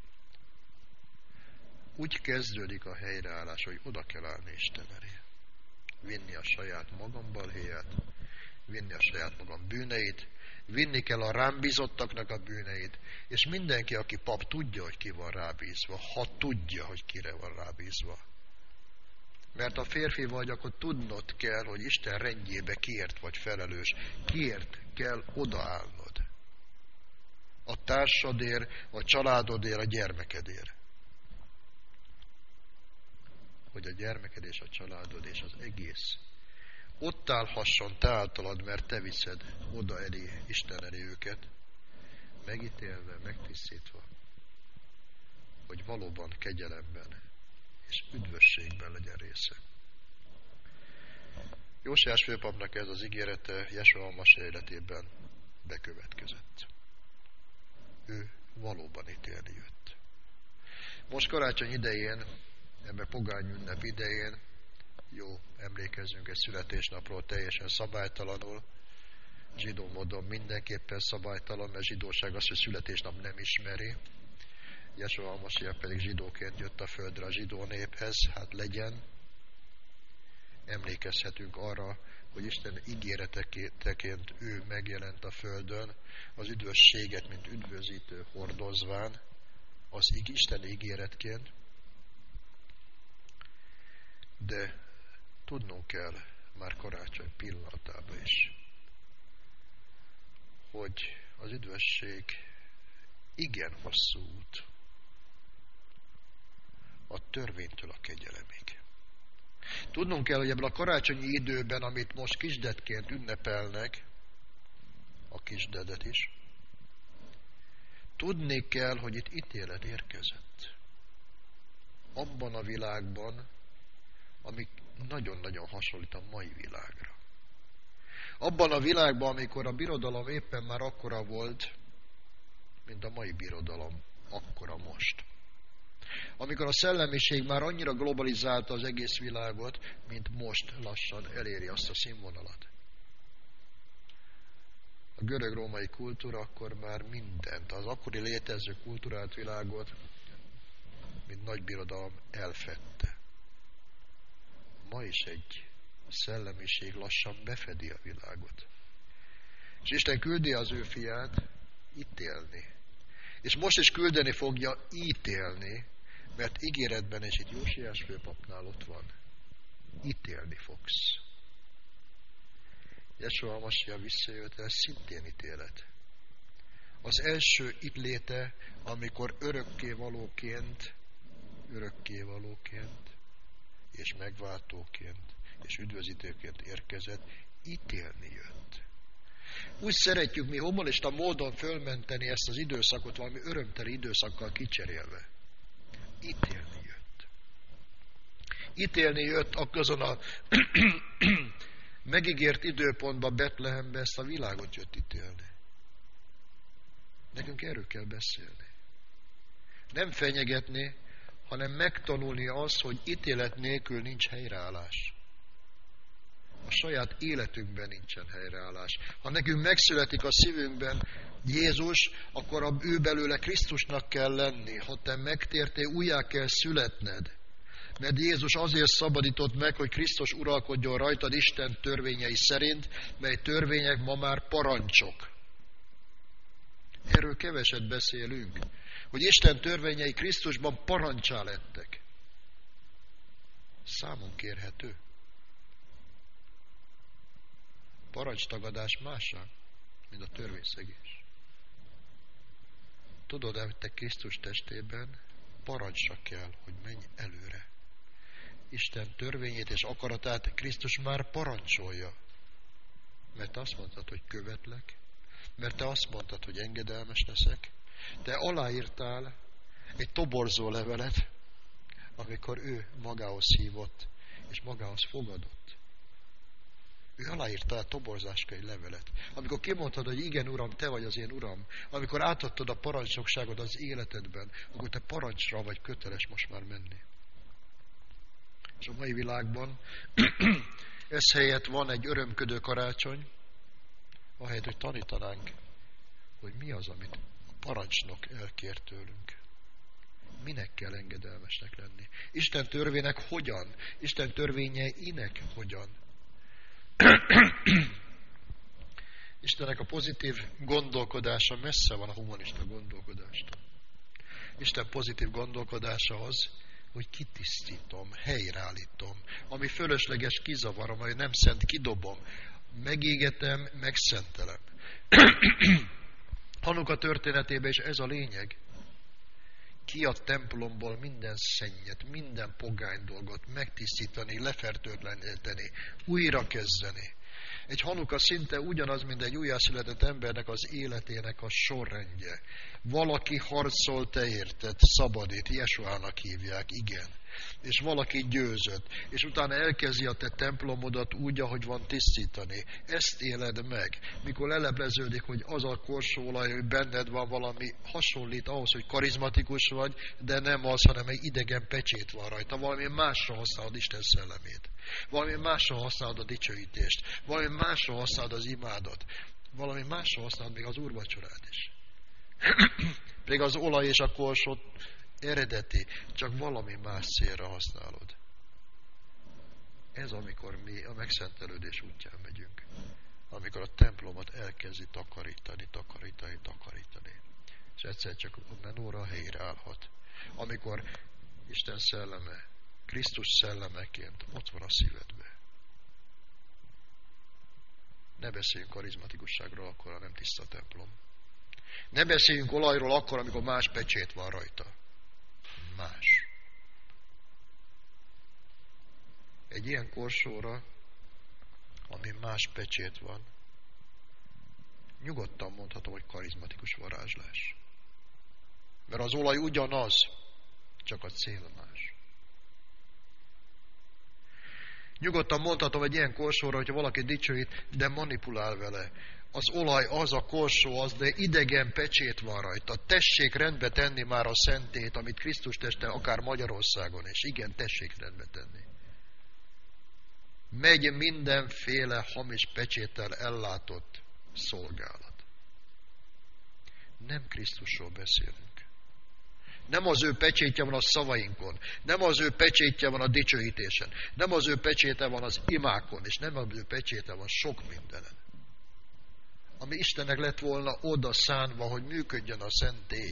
Úgy kezdődik a helyreállás, hogy oda kell állni Isten elé. Vinni a saját magam balhéját, vinni a saját magam bűneit, vinni kell a rám bízottaknak a bűneit, és mindenki, aki pap, tudja, hogy ki van rábízva, ha tudja, hogy kire van rábízva. Mert a férfi vagy, akkor tudnod kell, hogy Isten rendjébe kiért vagy felelős, kiért kell odaállnod. A társadért, a családodért, a gyermekedért. Hogy a gyermeked és a családod és az egész ott állhasson te általad, mert te viszed oda elé, Isten elé őket, megítélve, megtisztítva, hogy valóban kegyelemben és üdvösségben legyen része. Jósiás főpapnak ez az ígérete Jesua Masiá életében bekövetkezett. Ő valóban ítélni jött. Most karácsony idején, ebben pogány ünnep idején, jó, emlékezzünk egy születésnapról teljesen szabálytalanul, zsidó módon mindenképpen szabálytalan, mert zsidóság az, hogy születésnap nem ismeri. Jesua Masiá pedig zsidóként jött a földre a zsidó néphez, hát legyen. Emlékezhetünk arra, hogy Isten ígéreteként ő megjelent a földön, az üdvösséget, mint üdvözítő hordozván, az Isten ígéretként. De tudnunk kell már karácsony pillanatában is, hogy az üdvösség igen hosszú út a törvénytől a kegyelemig. Tudnunk kell, hogy ebben a karácsonyi időben, amit most kisdedként ünnepelnek, a kisdedet is, tudni kell, hogy itt ítélet érkezett. Abban a világban, ami nagyon-nagyon hasonlít a mai világra. Abban a világban, amikor a birodalom éppen már akkora volt, mint a mai birodalom, akkora most. Amikor a szellemiség már annyira globalizálta az egész világot, mint most lassan eléri azt a színvonalat. A görög-római kultúra akkor már mindent, az akkori létező kulturált világot, mint nagy birodalom elfedte. Ma is egy szellemiség lassan befedi a világot. És Isten küldi az ő fiát ítélni. És most is küldeni fogja ítélni, mert ígéretben, és itt Jósiás főpapnál ott van, ítélni fogsz. Jesua Masiá visszajött, ez szintén ítélet. Az első itt léte, amikor örökkévalóként, örökkévalóként, és megváltóként, és üdvözítőként érkezett, ítélni jött. Úgy szeretjük mi humanista módon fölmenteni ezt az időszakot valami örömteli időszakkal kicserélve. Ítélni jött. Ítélni jött azon a megígért időpontban Betlehembe, ezt a világot jött ítélni. Nekünk erről kell beszélni. Nem fenyegetni, hanem megtanulni azt, hogy ítélet nélkül nincs helyreállás. A saját életünkben nincsen helyreállás. Ha nekünk megszületik a szívünkben Jézus, akkor a ő belőle Krisztusnak kell lenni. Ha te megtértél, újjá kell születned. Mert Jézus azért szabadított meg, hogy Krisztus uralkodjon rajtad Isten törvényei szerint, mely törvények ma már parancsok. Erről keveset beszélünk, hogy Isten törvényei Krisztusban parancsá lettek. Számon kérhető. Parancstagadás mása, mint a törvényszegés. Tudod-e, hogy te Krisztus testében parancsra kell, hogy menj előre. Isten törvényét és akaratát Krisztus már parancsolja. Mert azt mondtad, hogy követlek, mert te azt mondtad, hogy engedelmes leszek. Te aláírtál egy toborzó levelet, amikor ő magához hívott, és magához fogadott. Ő aláírta a toborzáskai levelet. Amikor kimondtad, hogy igen, Uram, te vagy az én Uram, amikor átadtad a parancsnokságot az életedben, akkor te parancsra vagy köteles most már menni. És a mai világban ez helyett van egy örömködő karácsony, ahelyett, hogy tanítanánk, hogy mi az, amit a parancsnok elkér tőlünk. Minek kell engedelmesnek lenni? Isten törvénynek hogyan? Isten törvényeinek hogyan? Istennek a pozitív gondolkodása messze van a humanista gondolkodástól. Isten pozitív gondolkodása az, hogy kitisztítom, helyreállítom, ami fölösleges kizavarom, ami nem szent kidobom, megégetem, megszentelem. Hanuka történetében is ez a lényeg. Ki a templomból minden szennyet, minden pogány dolgot megtisztítani, lefertőtleníteni, újra kezdeni. Egy Hanuka szinte ugyanaz, mint egy újjászületett embernek az életének a sorrendje. Valaki harcol te érted, szabadít, Jesuának hívják, igen. És valaki győzött, és utána elkezdi a te templomodat úgy, ahogy van tisztítani. Ezt éled meg. Mikor lelepleződik, hogy az a korsóolaj, hogy benned van valami, hasonlít ahhoz, hogy karizmatikus vagy, de nem az, hanem egy idegen pecsét van rajta. Valami másra használod Isten szellemét. Valami másra használod a dicsőítést. Valami másra használod az imádat. Valami másra használod még az úrvacsorát is. Pedig az olaj és a korsót eredeti, csak valami más célra használod. Ez amikor mi a megszentelődés útján megyünk. Amikor a templomot elkezdi takarítani, takarítani, takarítani. És egyszer csak a menóra helyre állhat. Amikor Isten szelleme, Krisztus szellemeként ott van a szívedbe. Ne beszéljünk karizmatikusságról akkor, ha nem tiszta templom. Ne beszéljünk olajról akkor, amikor más pecsét van rajta. Más. Egy ilyen korsóra, ami más pecsét van, nyugodtan mondhatom, hogy karizmatikus varázslás. Mert az olaj ugyanaz, csak a cél más. Nyugodtan mondhatom egy ilyen korsóra, hogyha valaki dicsőít, de manipulál vele. Az olaj az, a korsó az, de idegen pecsét van rajta. Tessék rendbe tenni már a szentét, amit Krisztus teste akár Magyarországon is. Igen, tessék rendbe tenni. Megy mindenféle hamis pecséttel ellátott szolgálat. Nem Krisztusról beszélünk. Nem az ő pecsétje van a szavainkon, nem az ő pecsétje van a dicsőítésen, nem az ő pecséte van az imákon, és nem az ő pecséte van sok mindenen. Ami Istennek lett volna oda szánva, hogy működjön a szentély.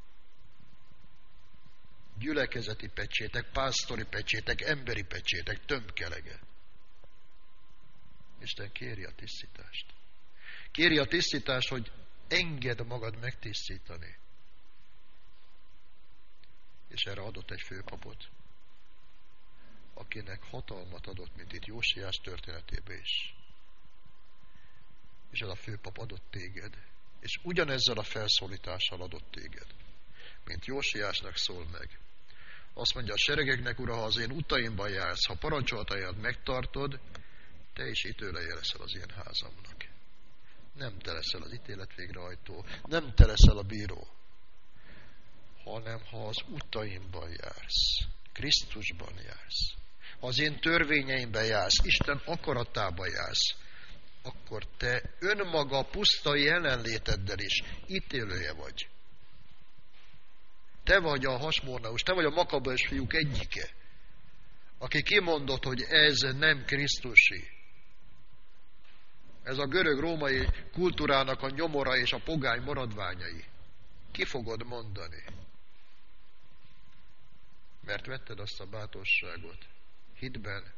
Gyülekezeti pecsétek, pásztori pecsétek, emberi pecsétek, tömbkelege. Isten kéri a tisztítást. Kéri a tisztítást, hogy engedd magad megtisztítani. És erre adott egy főpapot, akinek hatalmat adott, mint itt Jósiás történetében is. És ez a főpap adott téged, és ugyanezzel a felszólítással adott téged, mint Jósiásnak szól meg. Azt mondja a seregeknek, Ura, ha az én utaimban jársz, ha parancsolataimat megtartod, te is ítőleje leszel az én házamnak. Nem te leszel az ítélet végrehajtó, nem te leszel a bíró, hanem ha az utaimban jársz, Krisztusban jársz, ha az én törvényeimben jársz, Isten akaratában jársz, akkor te önmaga puszta jelenléteddel is ítélője vagy. Te vagy a Hasmornaus, te vagy a Makabeus fiúk egyike, aki kimondott, hogy ez nem Krisztusi. Ez a görög-római kultúrának a nyomora és a pogány maradványai. Ki fogod mondani? Mert vetted azt a bátorságot hitben,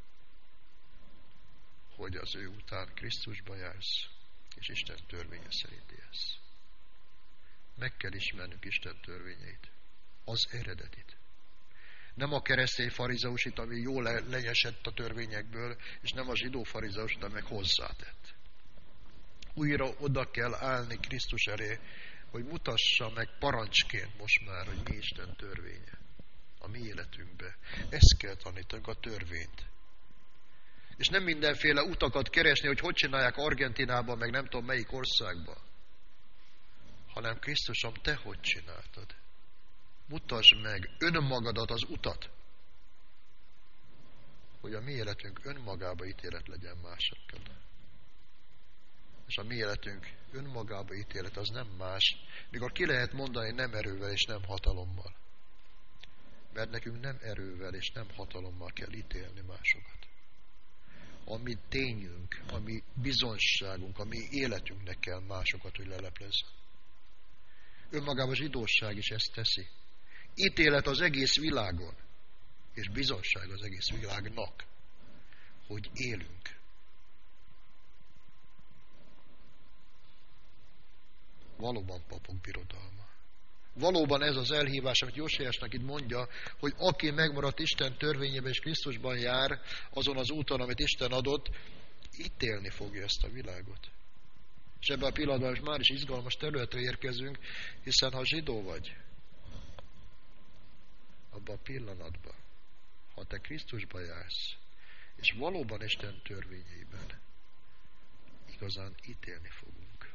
hogy az ő után Krisztusba jársz, és Isten törvénye szerint élsz. Meg kell ismernünk Isten törvényeit, az eredetit. Nem a keresztény farizeusit, ami jól le- lenyesett a törvényekből, és nem a zsidó farizeusit, ami meg hozzátett. Újra oda kell állni Krisztus elé, hogy mutassa meg parancsként most már, hogy mi Isten törvénye a mi életünkbe. Ezt kell tanítanunk, a törvényt. És nem mindenféle utakat keresni, hogy hogy csinálják Argentinában, meg nem tudom melyik országban, hanem Krisztusom, te hogy csináltad? Mutasd meg önmagadat, az utat, hogy a mi életünk önmagába ítélet legyen másokkal. És a mi életünk önmagába ítélet az nem más, mikor ki lehet mondani nem erővel és nem hatalommal. Mert nekünk nem erővel és nem hatalommal kell ítélni másokat. A mi tényünk, a mi bizonyságunk, a mi életünknek kell másokat, hogy leleplezzen. Önmagában a zsidóság is ezt teszi. Ítélet az egész világon, és bizonyság az egész világnak, hogy élünk. Valóban papok birodalma. Valóban ez az elhívás, amit Jósiásnak itt mondja, hogy aki megmaradt Isten törvényében és Krisztusban jár, azon az úton, amit Isten adott, ítélni fogja ezt a világot. És ebben a pillanatban most már is izgalmas területre érkezünk, hiszen ha zsidó vagy, abban a pillanatban, ha te Krisztusba jársz, és valóban Isten törvényeiben, igazán ítélni fogunk.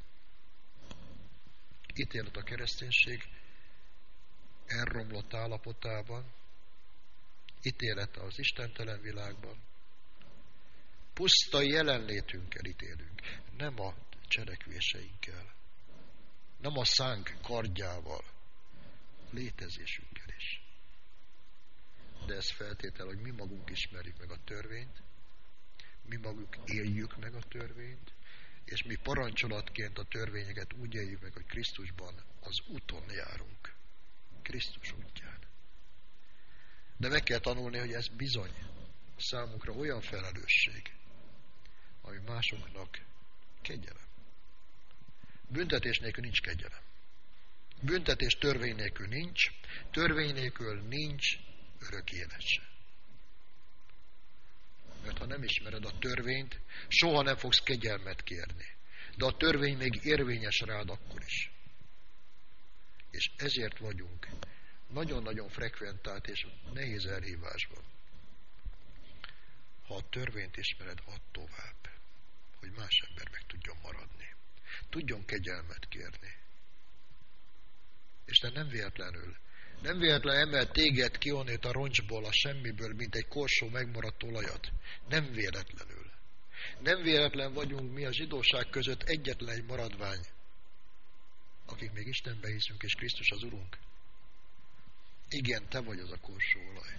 Ítélet a kereszténység elromlott állapotában, ítélet az istentelen világban. Puszta jelenlétünkkel ítélünk, nem a cselekvéseinkkel, nem a szánk kardjával, létezésünkkel is. De ez feltétel, hogy mi magunk ismerjük meg a törvényt, mi maguk éljük meg a törvényt, és mi parancsolatként a törvényeket úgy éljük meg, hogy Krisztusban az úton járunk. Krisztus útján. De meg kell tanulni, hogy ez bizony számunkra olyan felelősség, ami másoknak kegyelem. Büntetés nélkül nincs kegyelem. Büntetés törvény nélkül nincs, törvény nélkül nincs örök élet se. Mert ha nem ismered a törvényt, soha nem fogsz kegyelmet kérni. De a törvény még érvényes rád akkor is. És ezért vagyunk nagyon-nagyon frekventált és nehéz elhívásban. Ha a törvényt ismered, add tovább, hogy más ember meg tudjon maradni. Tudjon kegyelmet kérni. Isten nem véletlenül, nem véletlen emel téged ki onnét a roncsból, a semmiből, mint egy korsó megmaradt olajat. Nem véletlenül. Nem véletlen vagyunk mi a zsidóság között egyetlen egy maradvány, akik még Istenbe hiszünk, és Krisztus az Urunk. Igen, te vagy az a korsóolaj.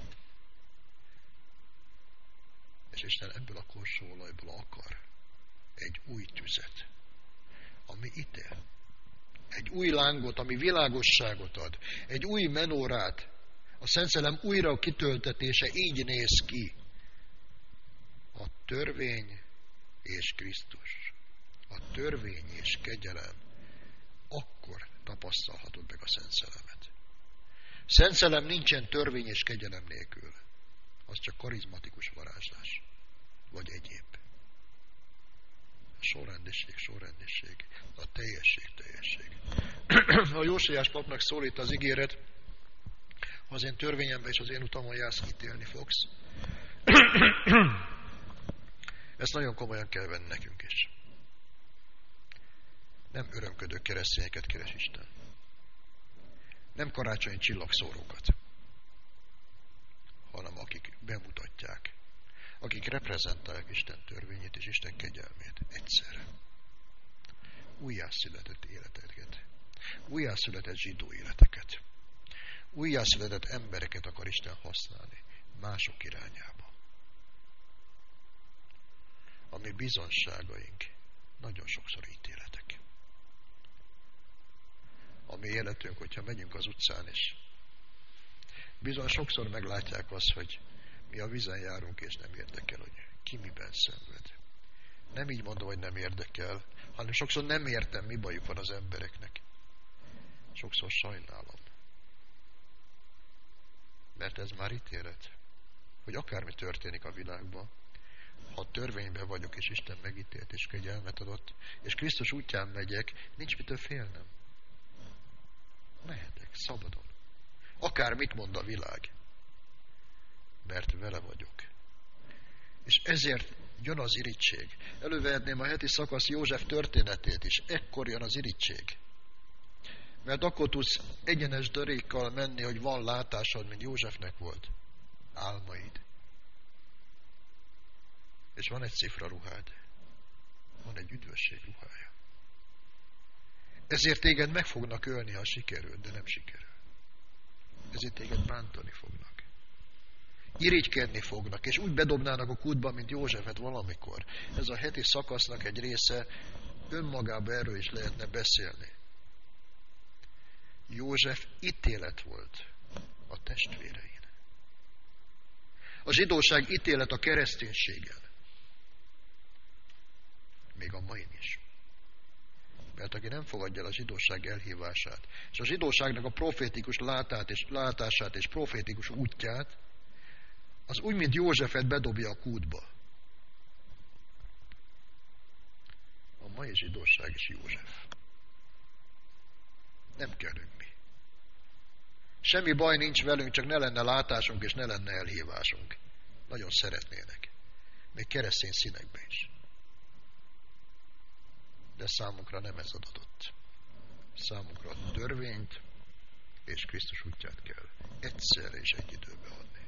És Isten ebből a korsóolajból akar egy új tüzet, ami ítél. Egy új lángot, ami világosságot ad. Egy új menórát. A Szent Szellem újra kitöltetése így néz ki. A törvény és Krisztus. A törvény és kegyelem. Akkor tapasztalhatod meg a Szent Szellemet. Szent Szellem nincsen törvény és kegyelem nélkül. Az csak karizmatikus varázslás. Vagy egyéb. A sorrendesség, sorrendesség. A teljesség, teljesség. A Jósiás papnak szólít az ígéret, ha az én törvényemben és az én utamon jársz, ítélni fogsz. Ezt nagyon komolyan kell venni nekünk is. Nem örömködő keresztényeket keres Isten. Nem karácsonyi csillagszórókat, hanem akik bemutatják, akik reprezentálják Isten törvényét és Isten kegyelmét egyszerre. Újjászületett életeket, újjászületett zsidó életeket, újjászületett embereket akar Isten használni mások irányába. a mi bizonságaink nagyon sokszor ítéletek. A mi életünk, hogyha megyünk az utcán is, bizony sokszor meglátják azt, hogy mi a vízen járunk, és nem érdekel, hogy ki miben szenved. Nem így mondom, hogy nem érdekel, hanem sokszor nem értem, mi bajuk van az embereknek. Sokszor sajnálom. Mert ez már ítélet, hogy akármi történik a világban, ha törvényben vagyok, és Isten megítélt, és kegyelmet adott, és Krisztus útján megyek, nincs mitől félnem. Mehetek, szabadon. Akár mit mond a világ. Mert vele vagyok. És ezért jön az irigység. Elővehetném a heti szakasz József történetét is. Ekkor jön az irigység. Mert akkor tudsz egyenes derékkal menni, hogy van látásod, mint Józsefnek volt. Álmaid. És van egy cifra ruhád. Van egy üdvösség ruhája. Ezért téged meg fognak ölni, ha sikerül, de nem sikerül. Ezért téged bántani fognak. Irigykedni fognak, és úgy bedobnának a kútba, mint Józsefet valamikor. Ez a heti szakasznak egy része, önmagában erről is lehetne beszélni. József ítélet volt a testvérein. A zsidóság ítélet a kereszténységen. Még a mai is. Mert aki nem fogadja el a zsidóság elhívását, és a zsidóságnak a profétikus látát és, látását és profétikus útját, az úgy, mint Józsefet bedobja a kútba. A mai zsidóság is József. Nem kellünk mi. Semmi baj nincs velünk, csak ne lenne látásunk és ne lenne elhívásunk. Nagyon szeretnének. Még keresztény színekbe is. De számunkra nem ez adatott. Számunkra a törvényt és Krisztus útját kell egyszerre és egy időben adni.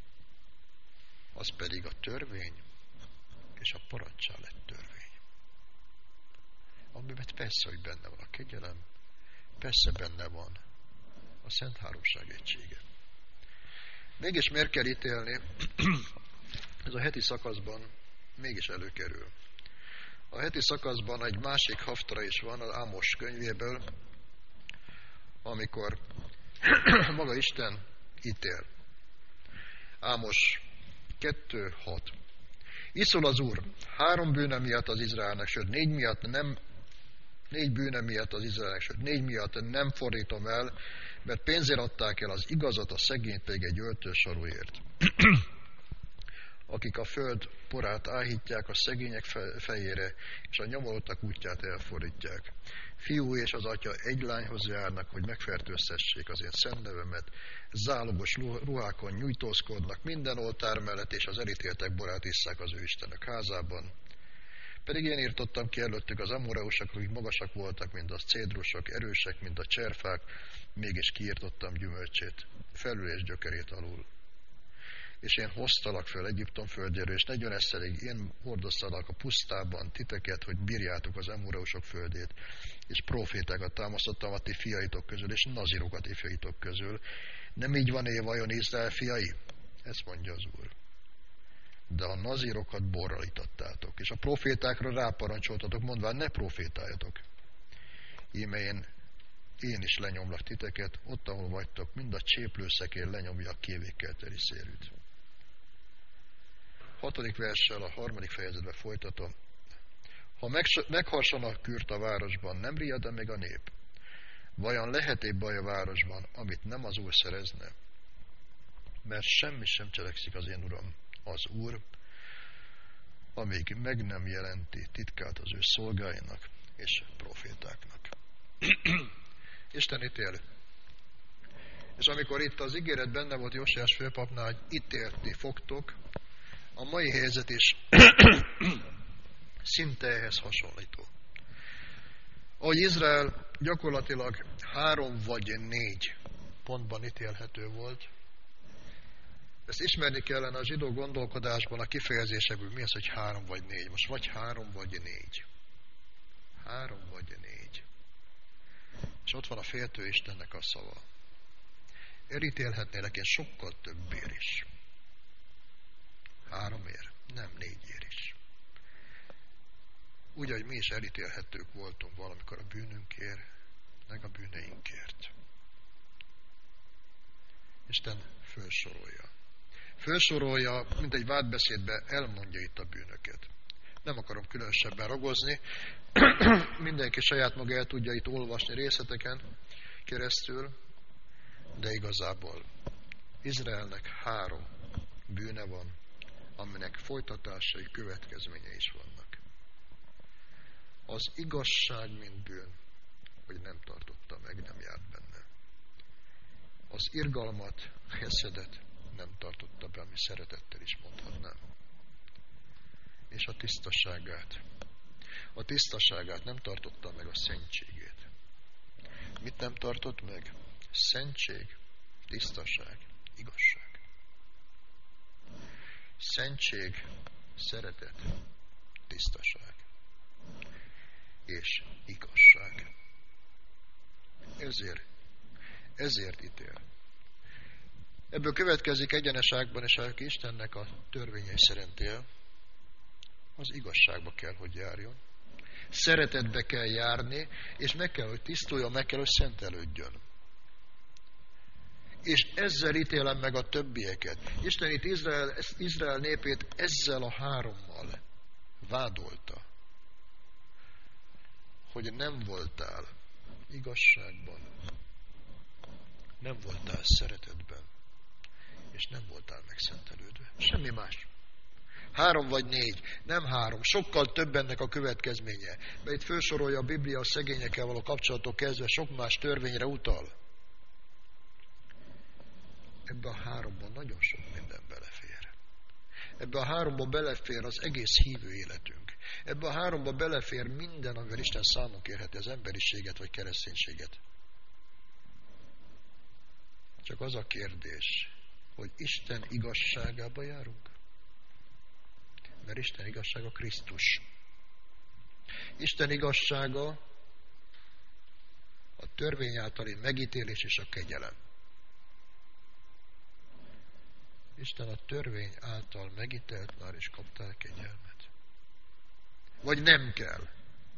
Az pedig a törvény és a parancsá lett törvény. Amiben persze, hogy benne van a kegyelem, persze benne van a Szent Háromság egysége. Mégis miért kell ítélni? Ez a heti szakaszban mégis előkerül. A heti szakaszban egy másik haftara is van az Ámos könyvéből, amikor maga Isten ítél. Ámos kettő hat. Így szól az Úr, három bűne miatt az Izraelnek, sőt négy miatt nem, négy bűne miatt az Izraelnek, sőt négy miatt nem fordítom el, mert pénzért adták el az igazat, a szegényt pedig egy öltősarúért. Akik a föld porát áhítják a szegények fejére, és a nyomorultak útját elfordítják. Fiú és az atya egy lányhoz járnak, hogy megfertőzhessék az én szent nevemet, zálogos ruhákon nyújtózkodnak minden oltár mellett, és az elítéltek borát isszák az ő Istenek házában. Pedig én írtottam ki előttük az amoreusok, akik magasak voltak, mint a cédrusok, erősek, mint a cserfák, mégis kiírtottam gyümölcsét, felül és gyökerét alul. És én hoztalak föl Egyiptom földjéről, és negyveneszerig én hordoztalak a pusztában titeket, hogy bírjátok az amoreusok földét, és profétákat támasztottam a ti fiaitok közül, és nazirokat ifjaitok közül. Nem így van-e vajon Izrael fiai? Ezt mondja az Úr. De a nazirokat borral itattátok, és a profétákra ráparancsoltatok, mondván, ne profétáljatok. Íme én, én is lenyomlak titeket, ott, ahol vagytok, mind a cséplőszekér lenyomja a kévékkel teli szérűt. Hatodik verssel a harmadik fejezetben folytatom. Ha megharsanak kürt a városban, nem riad-e meg a nép? Vajon lehet-e baj a városban, amit nem az Úr szerezne? Mert semmi sem cselekszik az én Uram, az Úr, amíg meg nem jelenti titkát az ő szolgáinak és profétáknak. Isten ítél. És amikor itt az ígéret benne volt Jósiás főpapnál, hogy ítélni fogtok, a mai helyzet is szinte ehhez hasonlító. Ahogy Izrael gyakorlatilag három vagy négy pontban ítélhető volt, ezt ismerni kellene a zsidó gondolkodásban a kifejezésekből, mi az, hogy három vagy négy. Most vagy három vagy négy. Három vagy négy. És ott van a féltő Istennek a szava. Elítélhetnélek én sokkal többért is. Háromért, nem négyért is. úgy, hogy mi is elítélhetők voltunk valamikor a bűnünkért, meg a bűneinkért. Isten felsorolja. Felsorolja, mint egy vádbeszédbe elmondja itt a bűnöket. Nem akarom különösebben ragozni, mindenki saját maga el tudja itt olvasni részleteken keresztül, de igazából Izraelnek három bűne van, aminek folytatásai, következménye is vannak. Az igazság, mint bűn, hogy nem tartotta meg, nem járt benne. Az irgalmat, heszedet nem tartotta be, ami szeretettel is mondhatnám. És a tisztaságát. A tisztaságát nem tartotta meg, a szentségét. Mit nem tartott meg? Szentség, tisztaság, igazság. Szentség, szeretet, tisztaság és igazság. Ezért, ezért ítél. Ebből következik egyeneságban, és aki Istennek a törvényei szerint él, az igazságba kell, hogy járjon. Szeretetbe kell járni, és meg kell, hogy tisztuljon, meg kell, hogy szentelődjön. És ezzel ítélem meg a többieket. Isten itt Izrael, Izrael népét ezzel a hárommal vádolta, hogy nem voltál igazságban, nem voltál szeretetben, és nem voltál megszentelődve. Semmi más. Három vagy négy, nem három, sokkal több ennek a következménye. Mert itt felsorolja a Biblia a szegényekkel való kapcsolatok kezdve, sok más törvényre utal. Ebbe a háromban nagyon sok minden belefér. Ebbe a háromban belefér az egész hívő életünk. Ebbe a háromban belefér minden, amivel Isten számon kérheti az emberiséget vagy kereszténységet. Csak az a kérdés, hogy Isten igazságába járunk. Mert Isten igazsága Krisztus. Isten igazsága a törvény általi megítélés és a kegyelem. Isten a törvény által megítélt már is kaptál kegyelmet. Vagy nem kell.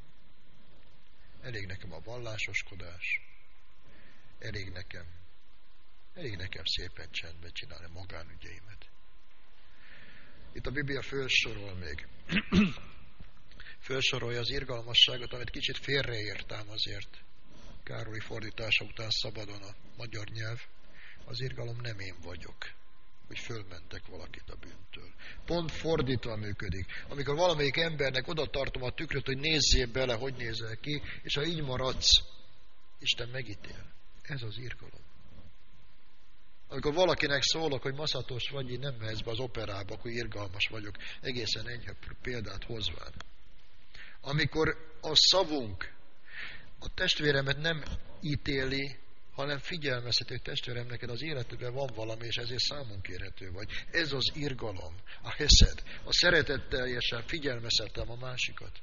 Elég nekem a vallásoskodás. Elég nekem. Elég nekem szépen csendben csinálni magánügyeimet. Itt a Biblia felsorol még. Felsorolja az irgalmasságot, amit kicsit félreértám azért. Károlyi fordítása után szabadon a magyar nyelv. Az irgalom nem én vagyok, hogy fölmentek valakit a bűntől. Pont fordítva működik. Amikor valamelyik embernek oda tartom a tükröt, hogy nézzél bele, hogy nézel ki, és ha így maradsz, Isten megítél. Ez az irgalom. Amikor valakinek szólok, hogy maszatos vagy, így nem mehetsz be az operába, akkor irgalmas vagyok, egészen enyhe példát hozván. Amikor a szavunk a testvéremet nem ítéli, hanem figyelmezteti, hogy testvérem, neked az életedben van valami, és ezért számon kérhető vagy. Ez az irgalom, a heszed, a szeretetteljesen figyelmeztetem a másikat.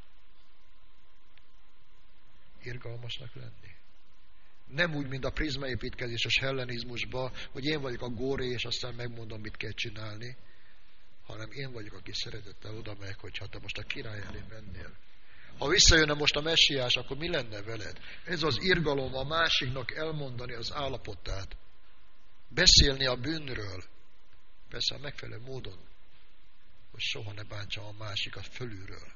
Irgalmasnak lenni. Nem úgy, mint a prizmaépítkezéses hellenizmusban, hogy én vagyok a góré, és aztán megmondom, mit kell csinálni, hanem én vagyok, aki szeretettel oda megy, hogy ha te most a király elé mennél. Ha visszajönne most a messiás, akkor mi lenne veled? Ez az irgalom, a másiknak elmondani az állapotát. Beszélni a bűnről. Persze a megfelelő módon, hogy soha ne bántsam a másikat fölülről.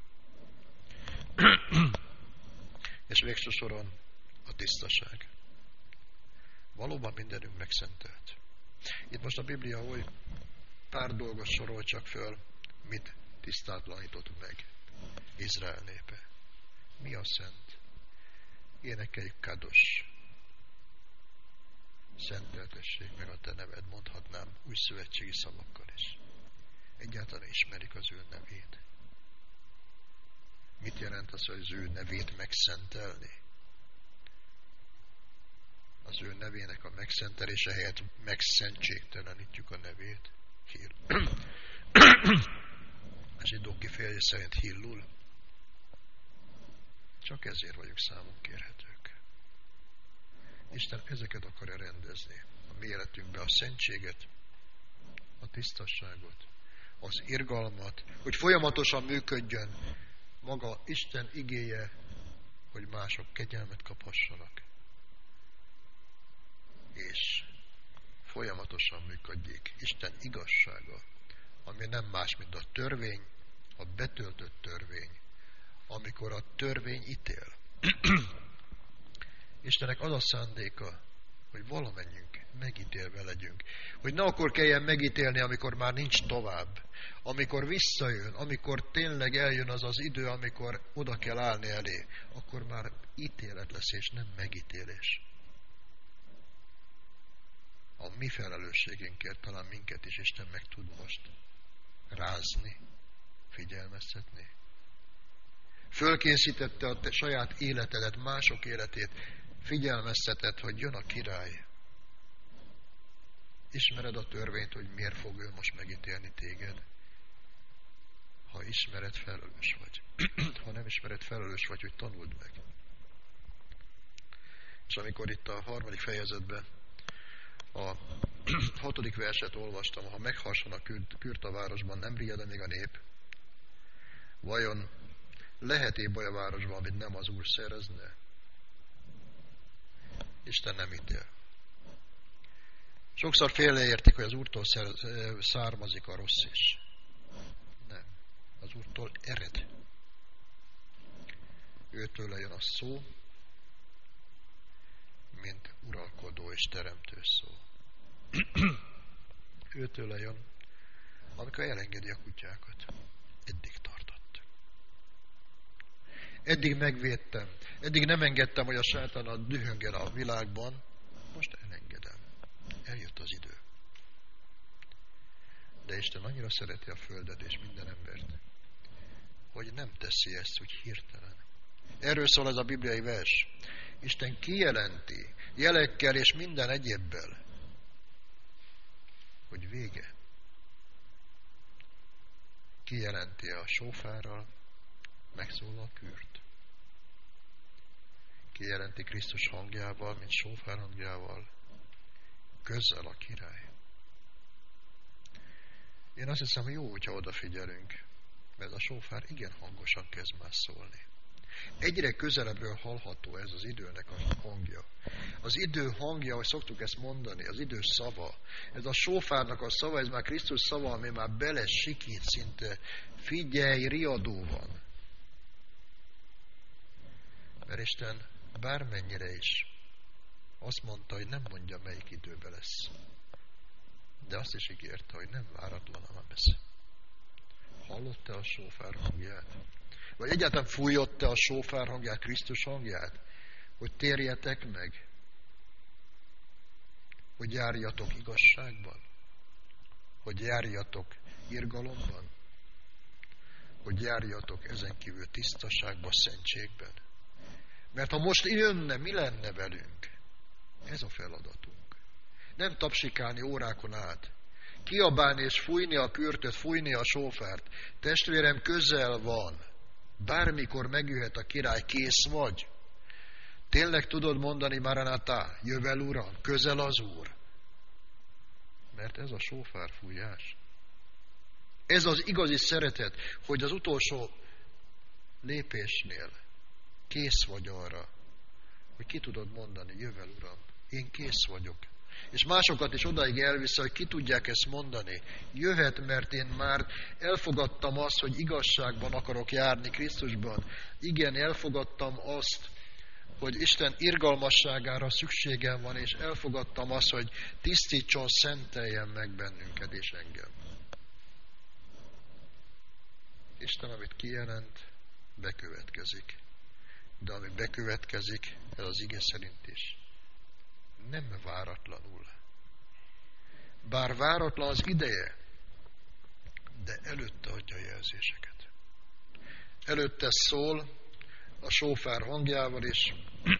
És végső soron a tisztaság. Valóban mindenünk megszentelt. Itt most a Biblia oly pár dolgot sorol csak föl, mit tisztátlanított meg Izrael népe. Mi a szent? Énekeljük Kados. Szenteltessék meg a te neved, mondhatnám új szövetségi szavakkal is. Egyáltalán ismerik az ő nevét. Mit jelent az, hogy az ő nevét megszentelni? Az ő nevének a megszentelése helyett megszentségtelenítjük a nevét. Hír. A zsidók kifejezés szerint hillul. Csak ezért vagyunk számon kérhetők. Isten ezeket akarja rendezni. A mi életünkbe a szentséget, a tisztasságot, az irgalmat, hogy folyamatosan működjön, maga Isten igéje, hogy mások kegyelmet kaphassanak. És folyamatosan működjék Isten igazsága, ami nem más, mint a törvény, a betöltött törvény, amikor a törvény ítél. Istennek az a szándéka, hogy valamennyünk megítélve legyünk. Hogy ne akkor kelljen megítélni, amikor már nincs tovább. Amikor visszajön, amikor tényleg eljön az az idő, amikor oda kell állni elé, akkor már ítélet lesz, és nem megítélés. A mi felelősségünkért talán minket is Isten meg tud most rázni, figyelmeztetni. Fölkészítette a te saját életedet, mások életét, figyelmeztetett, hogy jön a király. Ismered a törvényt, hogy miért fog ő most megítélni téged? Ha ismered, felelős vagy. Ha nem ismered, felelős vagy, hogy tanuld meg. És amikor itt a harmadik fejezetben a hatodik verset olvastam, ha meghasson a kürt a városban, nem riad még a nép? Vajon lehet-e baj a városban, amit nem az Úr szerezne? Isten nem ítél. Sokszor félreértik, hogy az Úrtól származik a rossz is. Nem. Az Úrtól ered. Őtől jön a szó, mint uralkodó és teremtő szó. Őtől jön, amikor elengedi a kutyákat. Eddig tartott. Eddig megvédtem. Eddig nem engedtem, hogy a sátán dühöngjen a világban. Most elengedem. Eljött az idő. De Isten annyira szereti a földet és minden embert, hogy nem teszi ezt úgy hirtelen. Erről szól ez a bibliai vers. Isten kijelenti jelekkel és minden egyébbel, hogy vége. Kijelenti a sófárral, megszól a kürt. Kijelenti Krisztus hangjával, mint sófár hangjával, közel a király. Én azt hiszem, jó, hogyha odafigyelünk, mert a sófár igen hangosan kezd már szólni. Egyre közelebbről hallható ez az időnek a hangja. Az idő hangja, ahogy szoktuk ezt mondani, az idő szava. Ez a sófárnak a szava, ez már Krisztus szava, ami már bele sikít szinte. Figyelj, riadó van. Mert Isten bármennyire is azt mondta, hogy nem mondja, melyik időbe lesz. De azt is ígérte, hogy nem váratlan lesz. Hallott-e a sófár hangját? Vagy egyáltalán fújott-e a sófár hangját, Krisztus hangját? Hogy térjetek meg? Hogy járjatok igazságban? Hogy járjatok irgalomban? Hogy járjatok ezen kívül tisztaságban, szentségben? Mert ha most jönne, mi lenne velünk? Ez a feladatunk. Nem tapsikálni órákon át. Kiabálni és fújni a kürtöt, fújni a sófárt. Testvérem, közel van. Bármikor megjöhet a király, kész vagy. Tényleg tudod mondani, Maranatá, jövel Uram, közel az Úr. Mert ez a sófár fújás. Ez az igazi szeretet, hogy az utolsó lépésnél kész vagy arra, hogy ki tudod mondani, jövel Uram, én kész vagyok. És másokat is odaig elvisz, hogy ki tudják ezt mondani. Jöhet, mert én már elfogadtam azt, hogy igazságban akarok járni Krisztusban. Igen, elfogadtam azt, hogy Isten irgalmasságára szükségem van, és elfogadtam azt, hogy tisztítson, szenteljen meg bennünket és engem. Isten, amit kijelent, bekövetkezik. De ami bekövetkezik, ez az ige szerint is nem váratlanul. Bár váratlan az ideje, de előtte adja jelzéseket. Előtte szól a sófár hangjával is,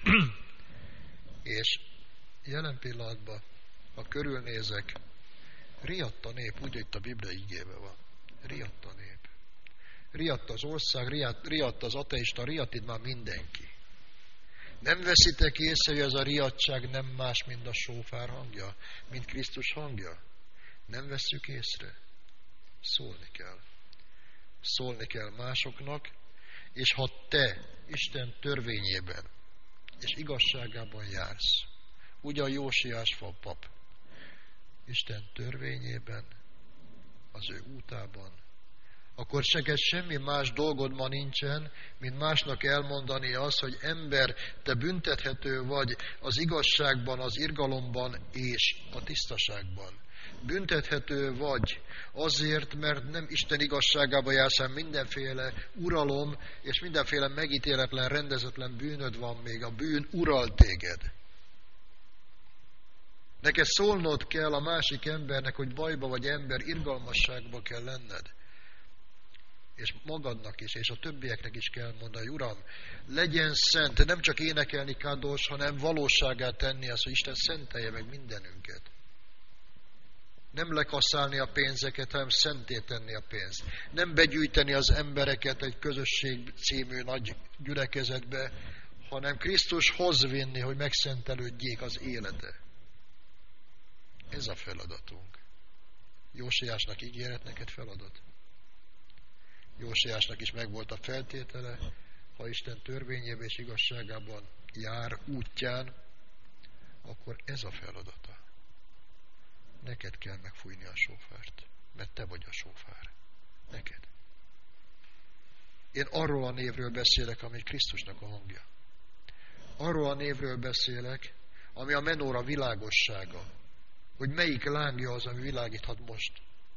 és jelen pillanatban, ha körülnézek, riadt a nép, úgy itt a Biblia igében van. Riadt a nép. Riadt az ország, riadt, riadt az ateista, riadt itt már mindenki. Nem veszitek észre, hogy ez a riadtság nem más, mint a sófár hangja, mint Krisztus hangja? Nem vesszük észre? Szólni kell. Szólni kell másoknak, És ha te Isten törvényében és igazságában jársz, ugyan Jósiás pap, Isten törvényében, az ő útában, akkor neked semmi más dolgod ma nincsen, mint másnak elmondani azt, hogy ember, te büntethető vagy az igazságban, az irgalomban és a tisztaságban. Büntethető vagy azért, mert nem Isten igazságába jársz, hanem mindenféle uralom és mindenféle megítéletlen, rendezetlen bűnöd van még. A bűn ural téged. Neked szólnod kell a másik embernek, hogy bajba vagy ember, irgalmasságba kell lenned. És magadnak is, és a többieknek is kell mondani, hogy Uram, legyen szent, nem csak énekelni kádós, hanem valóságát tenni azt, hogy Isten szentelje meg mindenünket. Nem lekasszálni a pénzeket, hanem szenté tenni a pénzt. Nem begyűjteni az embereket egy közösség című nagy gyülekezetbe, hanem Krisztushoz vinni, hogy megszentelődjék az élete. Ez a feladatunk. Jósiásnak ígéret, neked feladat. Jósiásnak is megvolt a feltétele, ha Isten törvényében és igazságában jár útján, akkor ez a feladata. Neked kell megfújni a sófárt, mert te vagy a sófár. Neked. Én arról a névről beszélek, ami Krisztusnak a hangja. Arról a névről beszélek, ami a menóra világossága. Hogy melyik lángja az, ami világíthat most.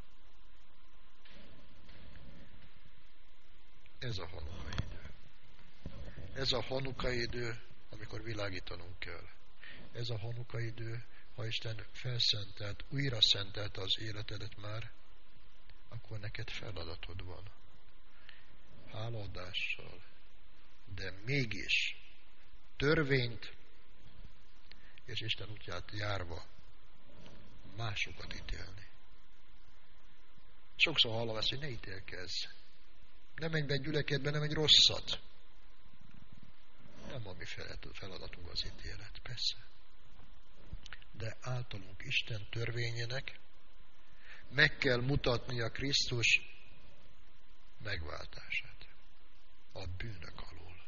Ez a Hanuka idő. Ez a Hanuka idő, amikor világítanunk kell. Ez a Hanuka idő, ha Isten felszentelt, újra szentelt az életedet már, akkor neked feladatod van. Hálaadással. De mégis törvényt és Isten útját járva másokat ítélni. Sokszor hallom ezt, hogy ne ítélkezz. Ne menj be egy gyülekezetbe, nem egy rosszat. Nem a mi feladatunk az ítélet, persze. De általunk Isten törvényének meg kell mutatnia Krisztus megváltását a bűnök alól.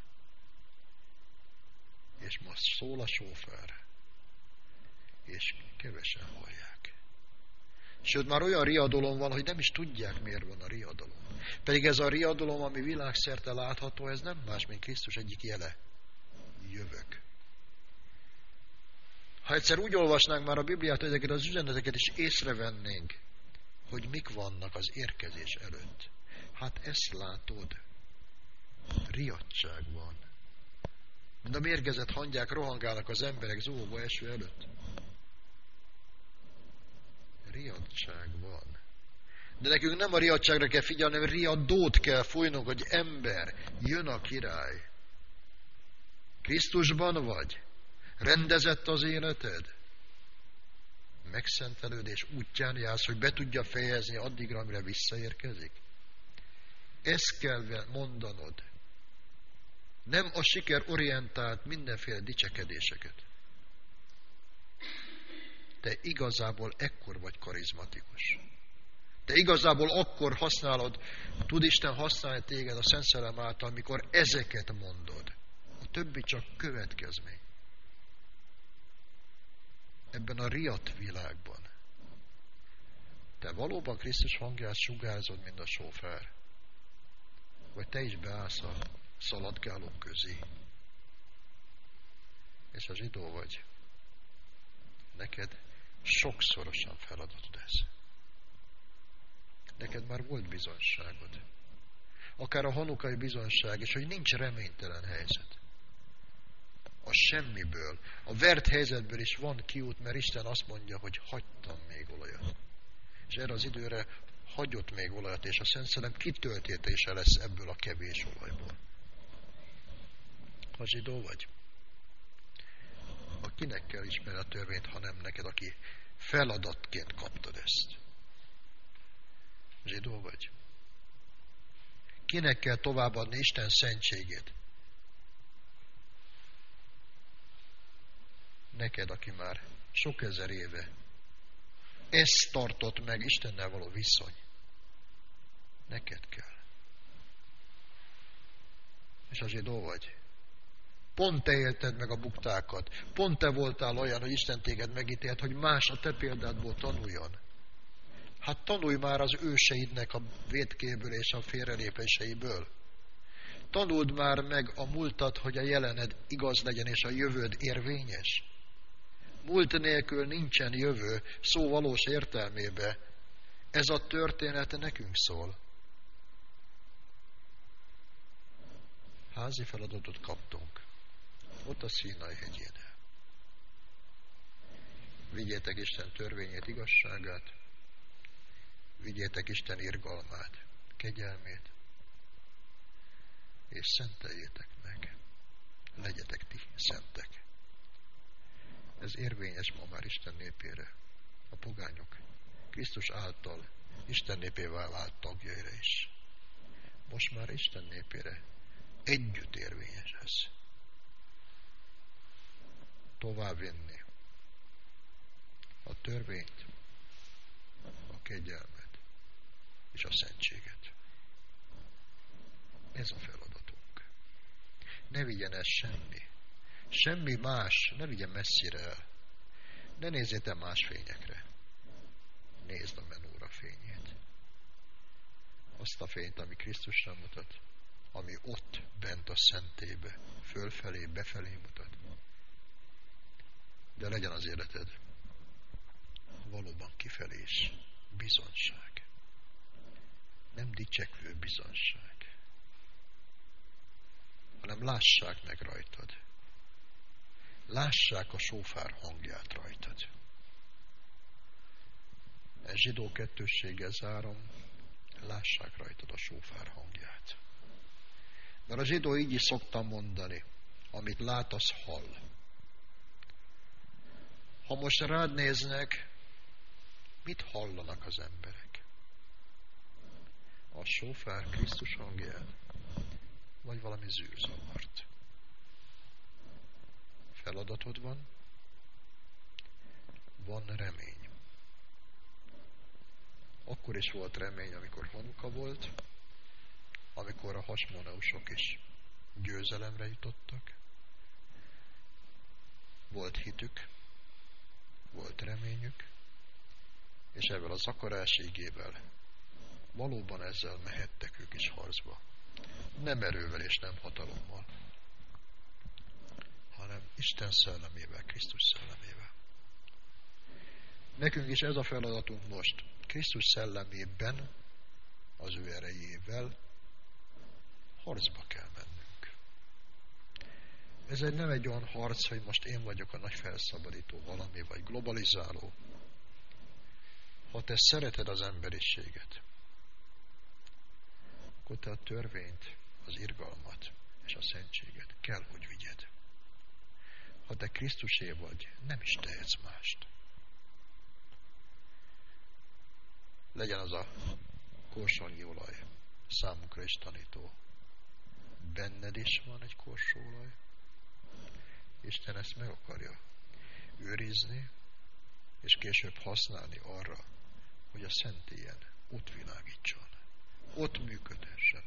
És most szól a sófár, és kevesen hallják. Sőt, már olyan riadalom van, hogy nem is tudják, miért van a riadalom. Pedig ez a riadalom, ami világszerte látható, ez nem más, mint Krisztus egyik jele. Jövök. Ha egyszer úgy olvasnánk már a Bibliát, hogy ezeket az üzeneteket is észrevennénk, hogy mik vannak az érkezés előtt. Hát ezt látod. Riadtság van. Mint a mérgezett hangyák rohangálnak az emberek zúgó eső előtt. Riadtság van. De nekünk nem a riadtságra kell figyelni, hanem riadót kell fújnunk, hogy ember, jön a király. Krisztusban vagy? Rendezett az életed? Megszentelődés útján jársz, hogy be tudja fejezni addigra, amire visszaérkezik? Ezt kell mondanod. Nem a sikerorientált mindenféle dicsekedéseket. Te igazából ekkor vagy karizmatikus. Te igazából akkor használod, tud Isten használni téged a Szent Szellem által, mikor ezeket mondod. A többi csak következmény. Ebben a riadt világban. Te valóban Krisztus hangját sugárzod, mint a sófár? Vagy te is beállsz a szaladgálók közé? És a zsidó vagy. Neked sokszorosan feladatod ez. Neked már volt bizonyságod. Akár a hanukai bizonyság, és hogy nincs reménytelen helyzet. A semmiből, a vert helyzetből is van kiút, mert Isten azt mondja, hogy hagytam még olajat. És erre az időre hagyott még olajat, és a Szent Szellem kitöltése lesz ebből a kevés olajból. Ha zsidó vagy, akinek kell ismerni a törvényt, ha nem neked, aki feladatként kaptad ezt. Zsidó vagy. Kinek kell továbbadni Isten szentségét? Neked, aki már sok ezer éve ezt tartott meg Istennel való viszony. Neked kell. És a zsidó vagy. Pont te élted meg a buktákat. Pont te voltál olyan, hogy Isten téged megítélt, hogy más a te példádból tanuljon. Hát tanulj már az őseidnek a vétkéből és a félrelépéseiből. Tanuld már meg a múltat, hogy a jelened igaz legyen és a jövőd érvényes. Múlt nélkül nincsen jövő, szó valós értelmébe. Ez a történet nekünk szól. Házi feladatot kaptunk. Ott a Színai hegyén. Vigyétek Isten törvényét, igazságát, vigyétek Isten irgalmát, kegyelmét, és szenteljétek meg. Legyetek ti szentek. Ez érvényes ma már Isten népére, a pogányok Krisztus által Isten népével vált tagjaira is. Most már Isten népére együtt érvényes ez. Továbbvinni a törvényt, a kegyelmet és a szentséget. Ez a feladatunk. Ne vigyen ez semmi. Semmi más, ne vigyen messzire el. Ne nézzél te más fényekre. Nézd a menóra fényét. Azt a fényt, ami Krisztusra mutat, ami ott bent a szentélybe, fölfelé, befelé mutat. De legyen az életed valóban kifelé is bizonság. Nem dicsekvő bizonság, hanem lássák meg rajtad. Lássák a sófár hangját rajtad. Ez zsidó kettősséggel zárom, lássák rajtad a sófár hangját. Mert a zsidó így is szokta mondani, amit lát, az hall. Ha most rád néznek, mit hallanak az emberek? A sófár Krisztus hangját, vagy valami zűrzavart? Feladatod van, van remény. Akkor is volt remény, amikor Hanuka volt, amikor a hasmoneusok is győzelemre jutottak. Volt hitük, volt reményük, és ebből az akarás ígével valóban ezzel mehettek ők is harcba. Nem erővel és nem hatalommal, hanem Isten szellemével, Krisztus szellemével. Nekünk is ez a feladatunk most. Krisztus szellemében, az ő erejével harcba kell mennünk. Ez egy nem egy olyan harc, hogy most én vagyok a nagy felszabadító valami, vagy globalizáló. Ha te szereted az emberiséget, akkor te a törvényt, az irgalmat és a szentséget kell, hogy vigyed. Ha te Krisztusé vagy, nem is tehetsz mást. Legyen az a korsonyi olaj számunkra is tanító. Benned is van egy korsóolaj. Isten ezt meg akarja őrizni, és később használni arra, hogy a szentélyen ott világítson. Ott működhessen.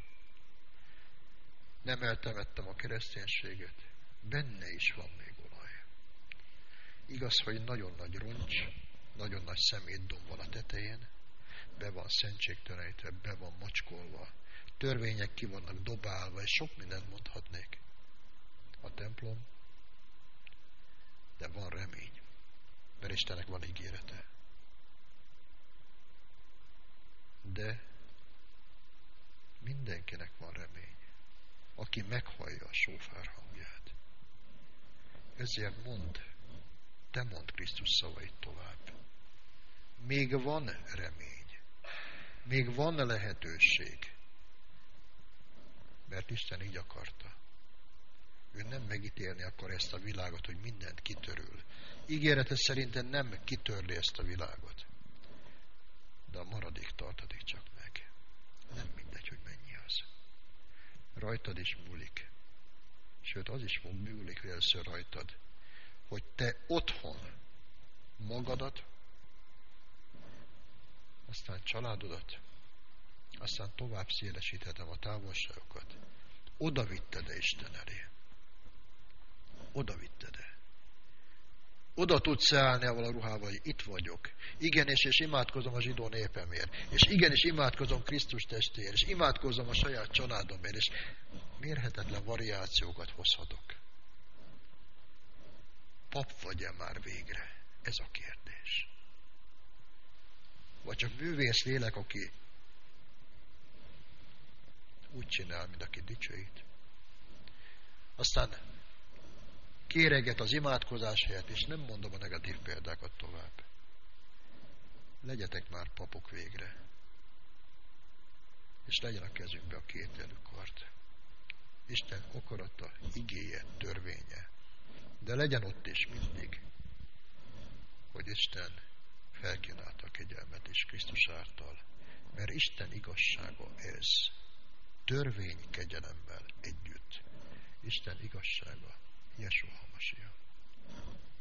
Nem eltemettem a kereszténységet, benne is van még olaj. Igaz, hogy nagyon nagy roncs, nagyon nagy szemétdomb van a tetején, be van szentségtelenítve, be van macskolva, törvények ki vannak dobálva, és sok mindent mondhatnék. A templom, de van remény, mert Istennek van ígérete. De mindenkinek van remény, aki meghallja a sófár hangját. Ezért mondd, te mondd Krisztus szavait tovább. Még van remény, még van lehetőség, mert Isten így akarta. Ő nem megítélni akar ezt a világot, hogy mindent kitörül. Ígérete szerintem nem kitörli ezt a világot, de a maradék tartatik csak meg. Nem mindegy, hogy mennyi az. Rajtad is múlik. Sőt, az is múlik először rajtad, hogy te otthon magadat, aztán családodat, aztán tovább szélesíthetem a távolságokat, Oda vitted-e Isten elé? Oda vitted-e? Oda tudsz állni avval a ruhával, hogy itt vagyok. Igenis, és imádkozom a zsidó népemért. És igenis, imádkozom Krisztus testéért. És imádkozom a saját családomért. És mérhetetlen variációkat hozhatok. Pap vagy-e már végre? Ez a kérdés. Vagy csak művész lélek, aki úgy csinál, mint aki dicsőít. Aztán kéreget az imádkozás helyett, és nem mondom a negatív példákat tovább. Legyetek már papok végre. És legyen a kezünkbe a kételű kard. Isten akarata, igéje, törvénye. De legyen ott is mindig, hogy Isten felkínálta a kegyelmet is Krisztus által. Mert Isten igazsága ez. Törvény kegyelemmel együtt. Isten igazsága. Jesua HaMasiach.